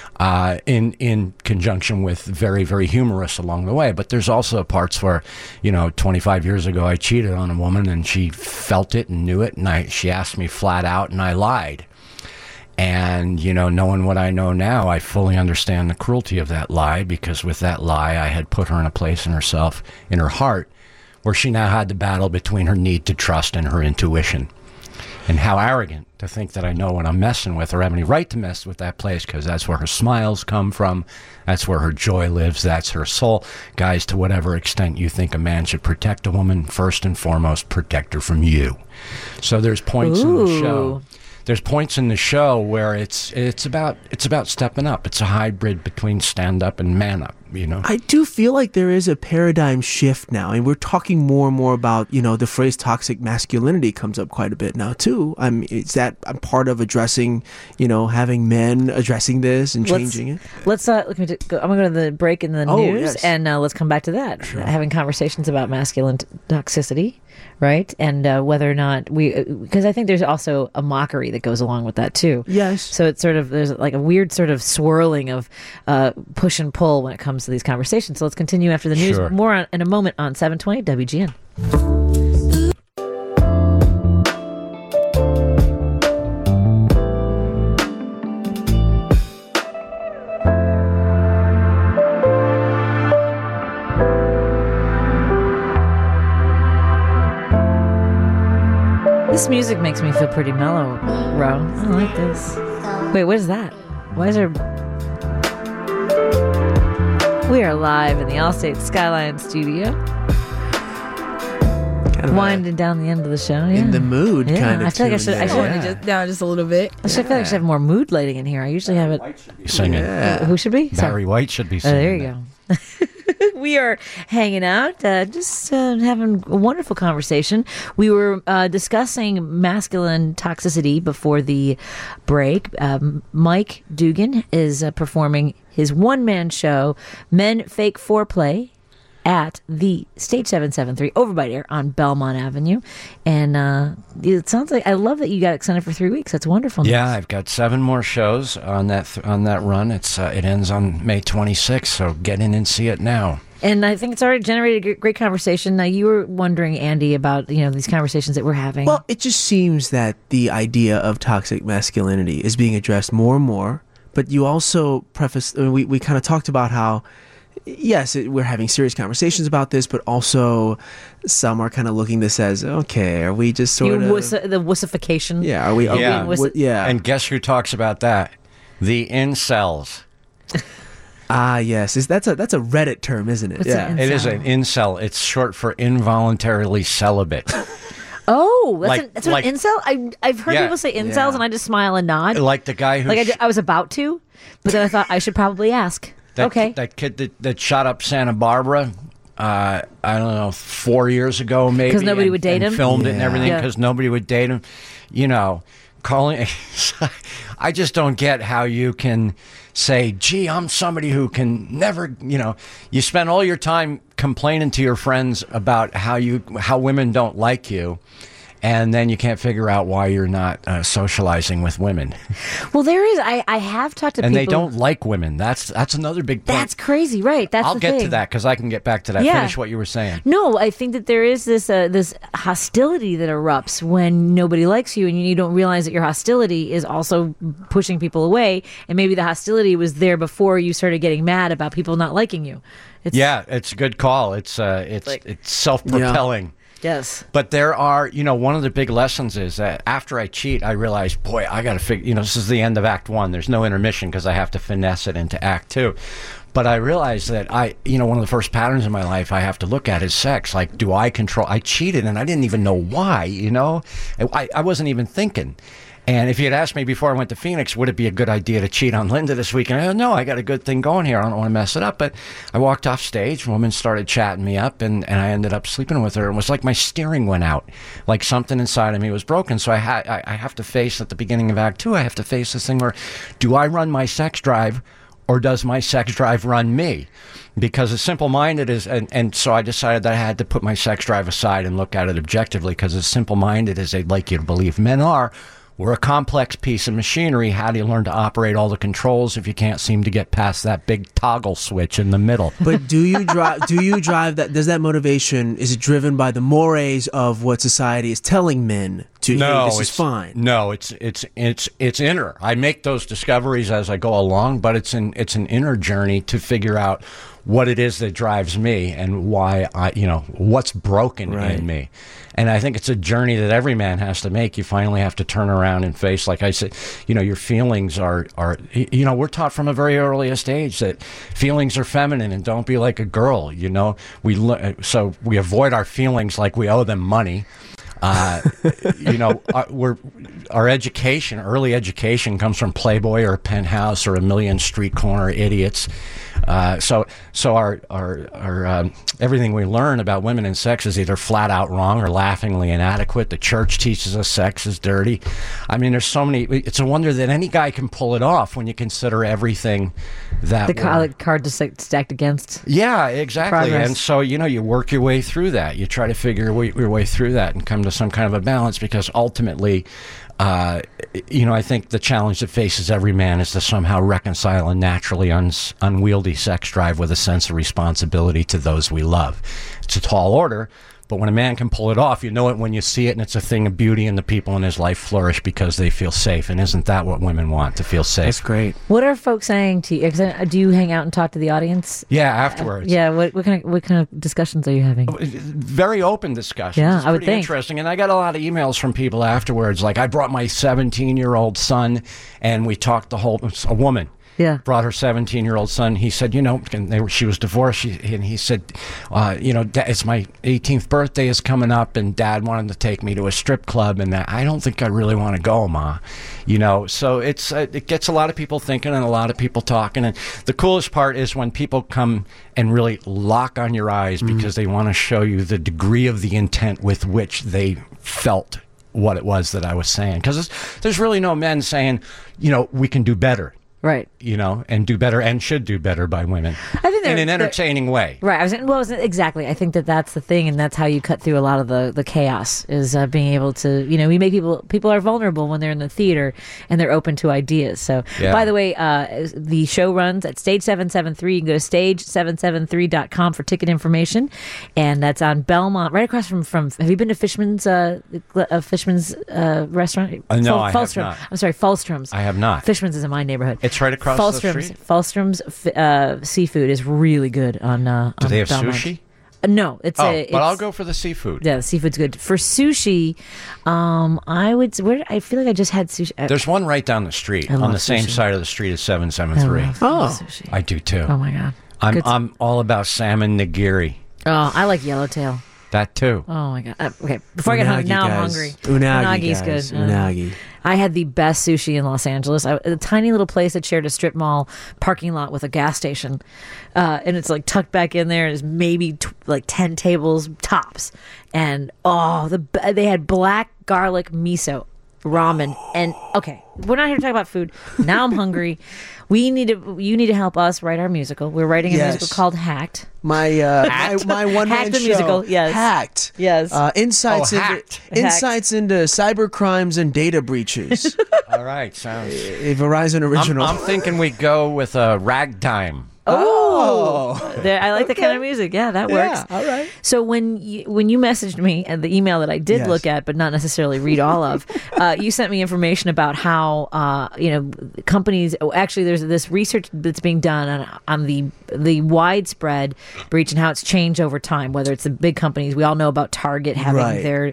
in conjunction with very, very humorous along the way. But there's also parts where, 25 years ago I cheated on a woman and she felt it and knew it, and she asked me flat out and I lied. And, knowing what I know now, I fully understand the cruelty of that lie, because with that lie, I had put her in a place in herself, in her heart, where she now had to battle between her need to trust and her intuition. And how arrogant to think that I know what I'm messing with, or have any right to mess with that place, because that's where her smiles come from. That's where her joy lives. That's her soul. Guys, to whatever extent you think a man should protect a woman, first and foremost, protect her from you. So there's points in the show. There's points in the show where it's about stepping up. It's a hybrid between stand up and man up. I do feel like there is a paradigm shift now, and we're talking more and more about the phrase toxic masculinity comes up quite a bit now too. Is that part of addressing having men addressing this and changing it? Let's I'm gonna go to the break in the news, and let's come back to that. Sure. Having conversations about masculine toxicity. Right, and whether or not because I think there's also a mockery that goes along with that too. Yes. So it's there's like a weird sort of swirling of push and pull when it comes to these conversations. So let's continue after the news. Sure. More in a moment on 720 WGN. This music makes me feel pretty mellow, Ro. I like this. Wait, what is that? Why is there... We are live in the Allstate Skyline studio. Winding down the end of the show. Yeah. In the mood, kind of. I feel like I should down just a little bit. I feel like I should have more mood lighting in here. I usually have it. Singing. Yeah. Who should be? Barry White should be singing. There you go. We are hanging out, just having a wonderful conversation. We were discussing masculine toxicity before the break. Mike Dugan is performing his one-man show, Men Fake Foreplay, at the Stage 773 Overbite Air on Belmont Avenue. And it sounds like, I love that you got extended for 3 weeks. That's wonderful. Yeah, I've got 7 more shows on that run. It ends on May 26th, so get in and see it now. And I think it's already generated a great conversation. Now, you were wondering, Andy, about these conversations that we're having. Well, it just seems that the idea of toxic masculinity is being addressed more and more. But you also we kind of talked about how, yes, we're having serious conversations about this, but also some are kind of looking this as, okay, are we just sort of... the wussification? Yeah, are we... Yeah. And guess who talks about that? The incels. Ah, yes. That's a Reddit term, isn't it? What's an incel? It is an incel. It's short for involuntarily celibate. Oh, that's Like- an incel. I've heard Yeah. people say incels, Yeah. and I just smile and nod. Like the guy who I was about to, but then I thought I should probably ask. that kid that shot up Santa Barbara. I don't know, 4 years ago maybe. 'Cause nobody and- would date and him? Filmed it and Yeah. everything Yeah. because nobody would date him. You know, calling. I just don't get how you can say, "Gee, I'm somebody who can never." You know, you spend all your time complaining to your friends about how women don't like you. And then you can't figure out why you're not socializing with women, Well, there is. I have talked to and people. they don't like women. That's another big point. That's crazy, right? That's I'll the get thing. to that because I can get back to that. Yeah. Finish what you were saying. No, I think that there is this hostility that erupts when nobody likes you, and you don't realize that your hostility is also pushing people away. And maybe the hostility was there before you started getting mad about people not liking you. It's, Yeah, it's a good call. It's self-propelling. Yes. But there are, one of the big lessons is that after I cheat, I realize, boy, I got to figure, this is the end of Act 1. There's no intermission because I have to finesse it into Act 2. But I realized that one of the first patterns in my life I have to look at is sex. Like, do I control? I cheated and I didn't even know why, I wasn't even thinking. And if you had asked me before I went to Phoenix, would it be a good idea to cheat on Linda this weekend? I go, no, I got a good thing going here. I don't want to mess it up. But I walked off stage. A woman started chatting me up, and I ended up sleeping with her. It was like my steering went out. Like something inside of me was broken. So I have to face, at the beginning of Act 2, I have to face this thing where, do I run my sex drive, or does my sex drive run me? Because as simple-minded as, and so I decided that I had to put my sex drive aside and look at it objectively, because as simple-minded as they'd like you to believe men are, we're a complex piece of machinery. How do you learn to operate all the controls if you can't seem to get past that big toggle switch in the middle? But do you drive that? Does that motivation, is it driven by the mores of what society is telling men to? No, hey, this is fine. No, it's inner. I make those discoveries as I go along, but it's an inner journey to figure out what it is that drives me and why what's broken in me. And I think it's a journey that every man has to make. You finally have to turn around and face, like I said, your feelings are we're taught from a very earliest age that feelings are feminine and don't be like a girl. So we avoid our feelings like we owe them money. Our education, early education, comes from Playboy or Penthouse or a million street corner idiots. So our everything we learn about women and sex is either flat out wrong or laughingly inadequate. The church teaches us sex is dirty. I mean, there's so many. It's a wonder that any guy can pull it off when you consider everything that The card to stacked against. Yeah, exactly. Progress. And so, you work your way through that. You try to figure your way through that and come to some kind of a balance, because ultimately, I think the challenge that faces every man is to somehow reconcile a naturally unwieldy sex drive with a sense of responsibility to those we love. It's a tall order, but when a man can pull it off, you know it when you see it, and it's a thing of beauty, and the people in his life flourish because they feel safe. And isn't that what women want, to feel safe? That's great. What are folks saying to you? Do you hang out and talk to the audience? Yeah, afterwards. Yeah. What kind of discussions are you having? Very open discussions. Yeah, It's I would pretty think. interesting. And I got a lot of emails from people afterwards. Like, I brought my 17-year-old son, and we talked a woman. Yeah. Brought her 17-year-old son. He said, she was divorced. And he said, it's my 18th birthday is coming up, and Dad wanted to take me to a strip club, and I don't think I really want to go, Ma. So it gets a lot of people thinking and a lot of people talking. And the coolest part is when people come and really lock on your eyes because they want to show you the degree of the intent with which they felt what it was that I was saying. Because there's really no men saying, we can do better. Right. And do better and should do better by women. I think in an entertaining way. Right. Exactly. I think that's the thing, and that's how you cut through a lot of the chaos, is being able to, we make people are vulnerable when they're in the theater and they're open to ideas. So, by the way, the show runs at Stage 773. You can go to stage773.com for ticket information, and that's on Belmont, right across from have you been to Fishman's restaurant? No, I have not. I'm sorry, Falstrom's. I have not. Fishman's is in my neighborhood. It's right across the street. Falstrom's seafood is really good on. Do they have Belmont. sushi? No, it's but I'll go for the seafood. Yeah, the seafood's good. For sushi, I feel like I just had sushi. There's one right down the street on the same side of the street as 773. Sushi. I do too. Oh my god. I'm all about salmon nigiri. Oh, I like yellowtail. That too. Oh my god. Okay, before I get hungry, Unagi, now I'm guys. hungry. Unagi, Unagi's guys. good. Unagi. I had the best sushi in Los Angeles. A tiny little place that shared a strip mall parking lot with a gas station, and it's like tucked back in there. There's maybe like 10 tables tops, and they had black garlic miso ramen. And okay, we're not here to talk about food. Now I'm hungry. You need to help us write our musical. We're writing a musical called Hacked. My one man Hacked the show. musical, yes. Hacked. Yes. Insights into cyber crimes and data breaches. All right, sounds. A Verizon original. I'm thinking we go with Ragtime. Oh, I like that kind of music. Yeah, that works. Yeah, all right. So when you messaged me and the email that I did Yes. look at, but not necessarily read all of, you sent me information about how companies. Actually, there's this research that's being done on the widespread breach and how it's changed over time. Whether it's the big companies, we all know about Target having Right. their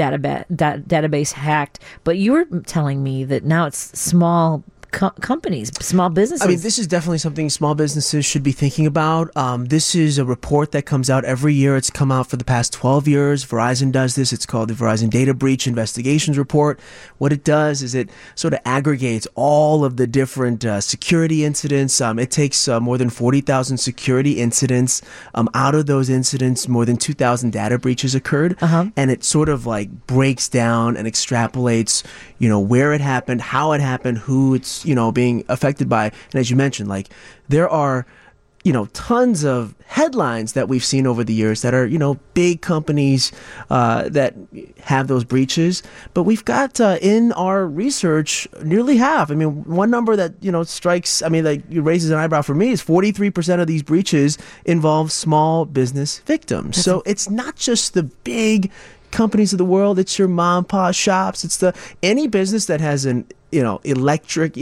database hacked, but you were telling me that now it's small companies, small businesses. I mean, this is definitely something small businesses should be thinking about. This is a report that comes out every year. It's come out for the past 12 years. Verizon does this. It's called the Verizon Data Breach Investigations Report. What it does is it sort of aggregates all of the different security incidents. It takes more than 40,000 security incidents. Out of those incidents, more than 2,000 data breaches occurred. And it sort of like breaks down and extrapolates, where it happened, how it happened, who it's, being affected by. And as you mentioned, like there are, tons of headlines that we've seen over the years that are, big companies that have those breaches. But we've got in our research nearly half. I mean, one number that, strikes, raises an eyebrow for me is 43% of these breaches involve small business victims. So it's not just the big companies of the world. It's your mom and pop shops. It's any business that has an electric,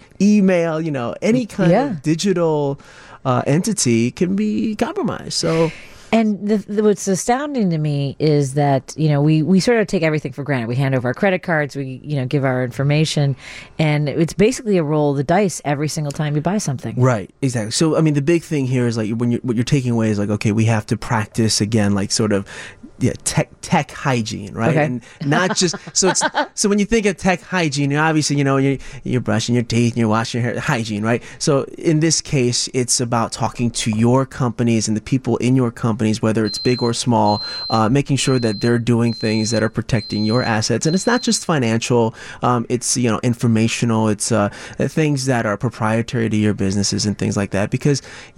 email, any kind of digital entity can be compromised. So. And what's astounding to me is that, we sort of take everything for granted. We hand over our credit cards, we, give our information, and it's basically a roll of the dice every single time you buy something. Right, exactly. So, the big thing here is like what you're taking away is like, okay, we have to practice again, like sort of, tech hygiene, right? Okay. And not just, so when you think of tech hygiene, obviously, you're brushing your teeth and you're washing your hair, hygiene, right? So in this case, it's about talking to your companies and the people in your companies, whether it's big or small, making sure that they're doing things that are protecting your assets. And it's not just financial, it's, informational, it's things that are proprietary to your businesses and things like that. Because,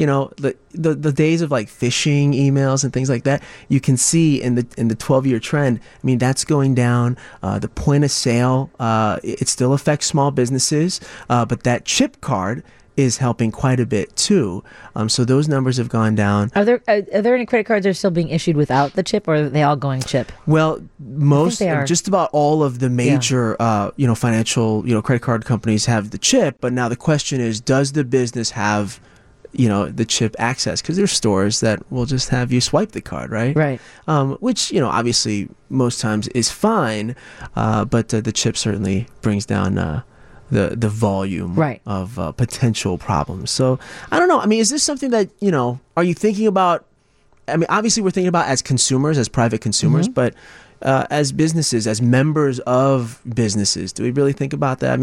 the days of like phishing emails and things like that, you can see in the 12-year trend, that's going down. The point of sale, it still affects small businesses, but that chip card is helping quite a bit too. So those numbers have gone down. Are there any credit cards that are still being issued without the chip, or are they all going chip? Well, just about all of the major, financial, credit card companies have the chip. But now the question is, does the business have the chip access? Because there's stores that will just have you swipe the card, right? Right. Which, obviously most times is fine, but the chip certainly brings down the volume of potential problems. So I don't know. Is this something that, are you thinking about? Obviously we're thinking about as consumers, as private consumers, but as businesses, as members of businesses, do we really think about that?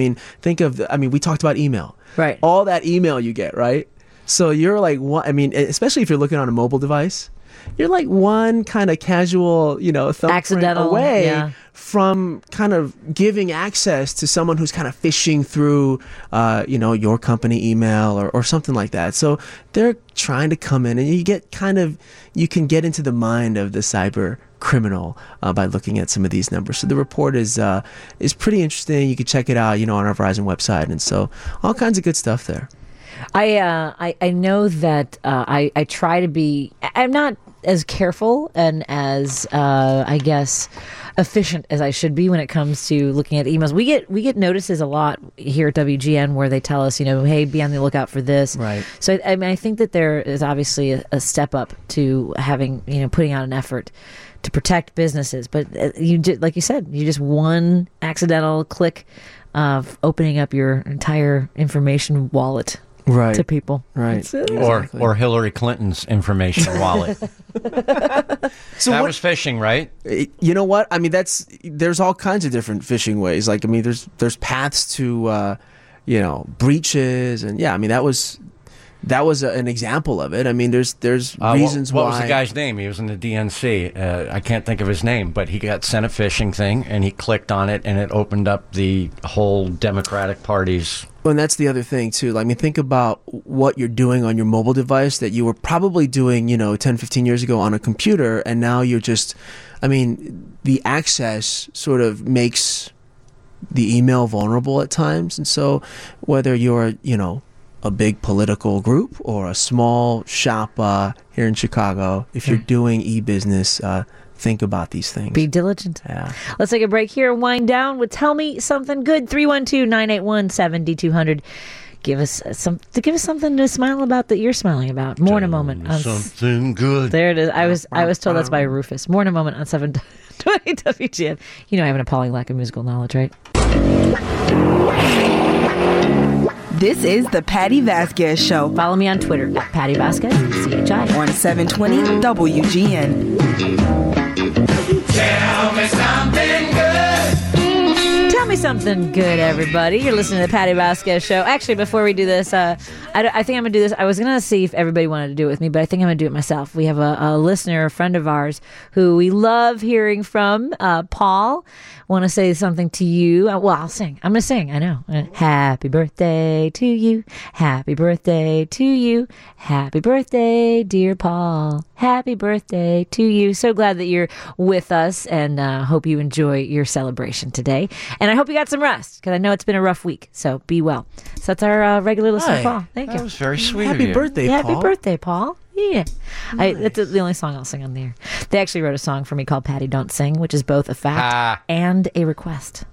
We talked about email. Right. All that email you get, right? So you're like, especially if you're looking on a mobile device, you're like one kind of casual, thumbprint away from kind of giving access to someone who's kind of fishing through, your company email or something like that. So they're trying to come in, and you can get into the mind of the cyber criminal by looking at some of these numbers. So the report is pretty interesting. You can check it out, on our Verizon website, and so all kinds of good stuff there. I know that I try to be. I'm not as careful and as I guess efficient as I should be when it comes to looking at emails. We get notices a lot here at WGN where they tell us, hey, be on the lookout for this. Right. So I think that there is obviously a step up to having putting out an effort to protect businesses. But like you said, you just one accidental click of opening up your entire information wallet. Right. to people. Right. That's it. Or Hillary Clinton's information wallet. So That what- was phishing, right? You know what? I mean, there's all kinds of different phishing ways. Like, I mean, there's paths to, breaches, and yeah, I mean, that was an example of it. I mean, there's reasons what why. was the guy's name? He was in the DNC. I can't think of his name, but he got sent a phishing thing, and he clicked on it, and it opened up the whole Democratic Party's. And that's the other thing too. I mean, think about what you're doing on your mobile device that you were probably doing, 10, 15 years ago on a computer, and now you're just, I mean, the access sort of makes the email vulnerable at times. And so whether you're, a big political group or a small shop here in Chicago, if you're doing e-business, think about these things. Be diligent. Yeah. Let's take a break here and wind down with Tell Me Something Good. 312-981-7200. Give us something to smile about that you're smiling about. More in a moment. Something good. There it is. I was told that's by Rufus. More in a moment on 720 WGN. You know I have an appalling lack of musical knowledge, right? This is the Patty Vasquez Show. Follow me on Twitter at Patty Vasquez, CHI. On 720 WGN. Tell me something good. Tell me something good, everybody. You're listening to the Patty Vasquez Show. Actually, before we do this, I think I'm going to do this. I was going to see if everybody wanted to do it with me, but I think I'm going to do it myself. We have a listener, a friend of ours, who we love hearing from, Paul. Want to say something to you. Well, I'll sing. I'm going to sing. I know. Happy birthday to you. Happy birthday to you. Happy birthday, dear Paul. Happy birthday to you. So glad that you're with us, and hope you enjoy your celebration today. And I hope you got some rest, because I know it's been a rough week. So be well. So that's our regular listener, Hi. Paul. Thank That you. was very sweet of Happy you. birthday, Yeah, Paul. happy birthday, Paul. Yeah. That's the only song I'll sing on the air. They actually wrote a song for me called Patty Don't Sing, which is both a fact and a request.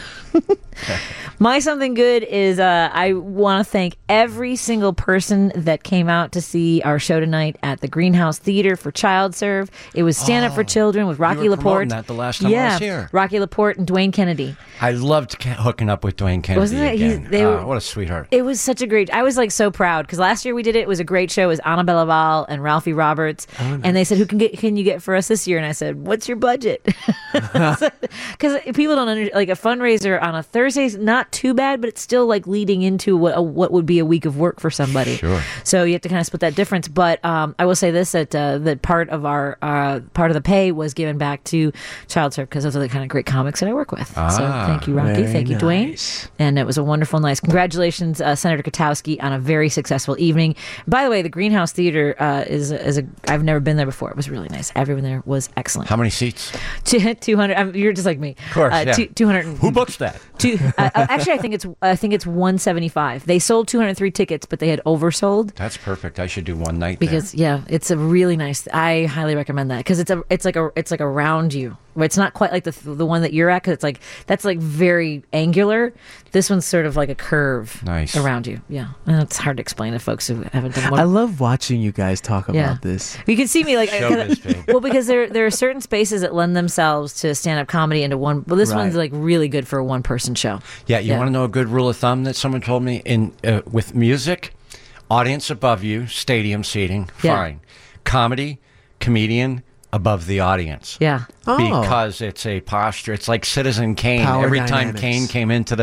My something good is I want to thank every single person that came out to see our show tonight at the Greenhouse Theater for Child Serve. It was Stand Up for Children with Rocky were Laporte. promoting that the last time I was here. Rocky Laporte and Dwayne Kennedy. I loved hooking up with Dwayne Kennedy Wasn't it? again. They were- What a sweetheart. It was such a great. I was like so proud because last year we did it. It was a great show. It was Anna Belaval and Ralphie Roberts, and they said, "Who can you get for us this year?" And I said, "What's your budget?" Because people don't like a fundraiser on a Thursday is not too bad, but it's still like leading into what would be a week of work for somebody. Sure. So you have to kind of split that difference. But I will say this: that part of our part of the pay was given back to Child Serve because those are the kind of great comics that I work with. So thank you, Rocky. very Thank you, nice. Dwayne. And it was a wonderful, nice. Congratulations, Senator Katowski, on a very successful evening. By the way, the Greenhouse Theater is a. I've never been there before. It was really nice. Everyone there was excellent. How many seats? 200. You're just like me. Of course, yeah. 200. Who books that? Actually, I think it's 175. They sold 203 tickets, but they had oversold. That's perfect. I should do one night Because it's a really nice. I highly recommend that because it's like around you. Where it's not quite like the one that you're at because it's like that's like very angular. This one's sort of like a curve around you. Yeah, and it's hard to explain to folks who haven't done one. I love watching you guys talk about Yeah. this. You can see me like Showbiz, babe. well because there are certain spaces that lend themselves to stand up comedy into one. Well, this Right. one's like really good for a one person show. Yeah, you want to know a good rule of thumb that someone told me in with music, audience above you, stadium seating, Yeah. fine. Comedy, comedian above the audience. Yeah. Oh. Because it's a posture. It's like Citizen Kane. Power Every time dynamics. Kane came into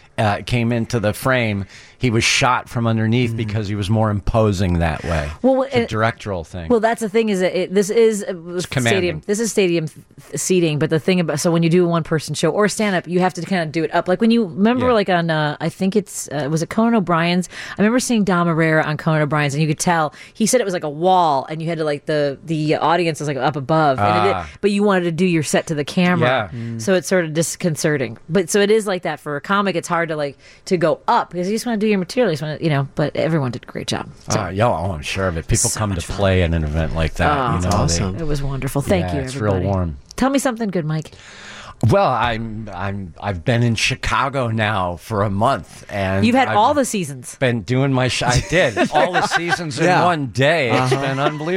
the frame, he was shot from underneath because he was more imposing that way. Well, it's a directorial thing. Well, that's the thing is that this is commanding. stadium. This is stadium seating, but the thing about so when you do a one person show or stand up, you have to kind of do it up. Like when you remember, Yeah. like on I think it's was it Conan O'Brien's? I remember seeing Dom Herrera on Conan O'Brien's, and you could tell he said it was like a wall, and you had to like the audience was like up above, but you wanted to do your set to the camera, so it's sort of disconcerting. But so it is like that for a comic. It's hard to like to go up because you just want to do your material. You just want to, but everyone did a great job. So. I'm sure of it. People So come to much fun. play at an event like that. Oh, That's awesome. It was wonderful. Thank you, It's everybody. real warm. Tell me something good, Mike. Well, I've been in Chicago now for a month, and You've had I've all the seasons. been doing my I did all the seasons in Yeah. one day. It's been unbelievable.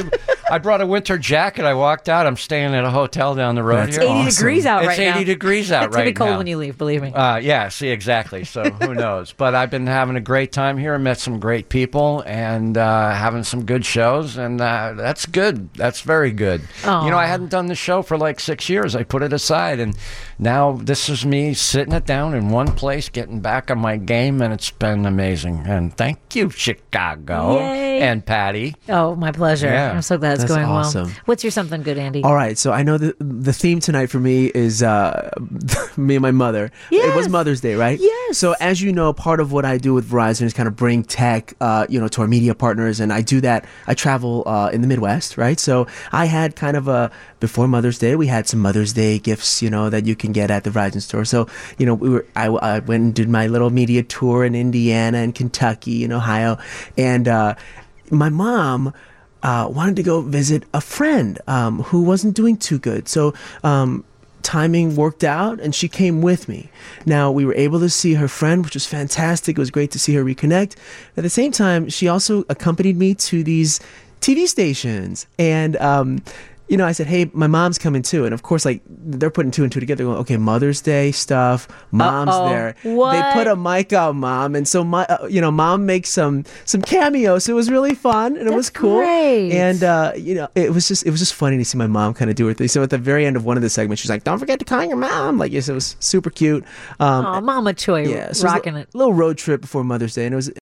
I brought a winter jacket. I walked out. I'm staying at a hotel down the road That's here. 80 degrees out right now. It's 80 degrees out It's right gonna be cold now. when you leave, believe me. Yeah, see, exactly. So who knows? But I've been having a great time here. I met some great people and having some good shows, and that's good. That's very good. Aw. You know, I hadn't done the show for like 6 years. I put it aside, and now this is me sitting it down in one place, getting back on my game, and it's been amazing. And thank you, Chicago Yay. and Patty. Oh, my pleasure. Yeah. I'm so glad it's That's going awesome. well. What's your something good, Andy? All right, so I know the theme tonight for me is me and my mother. It was Yes. Mother's Day, right? Yes. So as you know, part of what I do with Verizon is kind of bring tech, to our media partners, and I do that. I travel in the Midwest, right? So I had kind of before Mother's Day, we had some Mother's Day gifts, that you can get at the Verizon store. So I went and did my little media tour in Indiana and Kentucky and Ohio, and my mom wanted to go visit a friend who wasn't doing too good. So timing worked out, and she came with me. Now, we were able to see her friend, which was fantastic. It was great to see her reconnect. At the same time, she also accompanied me to these TV stations. And I said, hey, my mom's coming too. And of course, like, they're putting two and two together, going, okay, Mother's Day stuff, mom's there. What? They put a mic out, mom. And so, mom makes some cameos. So it was really fun, and it was cool. great. And, it was just funny to see my mom kind of do her thing. So at the very end of one of the segments, she's like, don't forget to call your mom. Like, yes, it was super cute. Oh, Mama Choi yeah, so rocking it. a little road trip before Mother's Day. And it was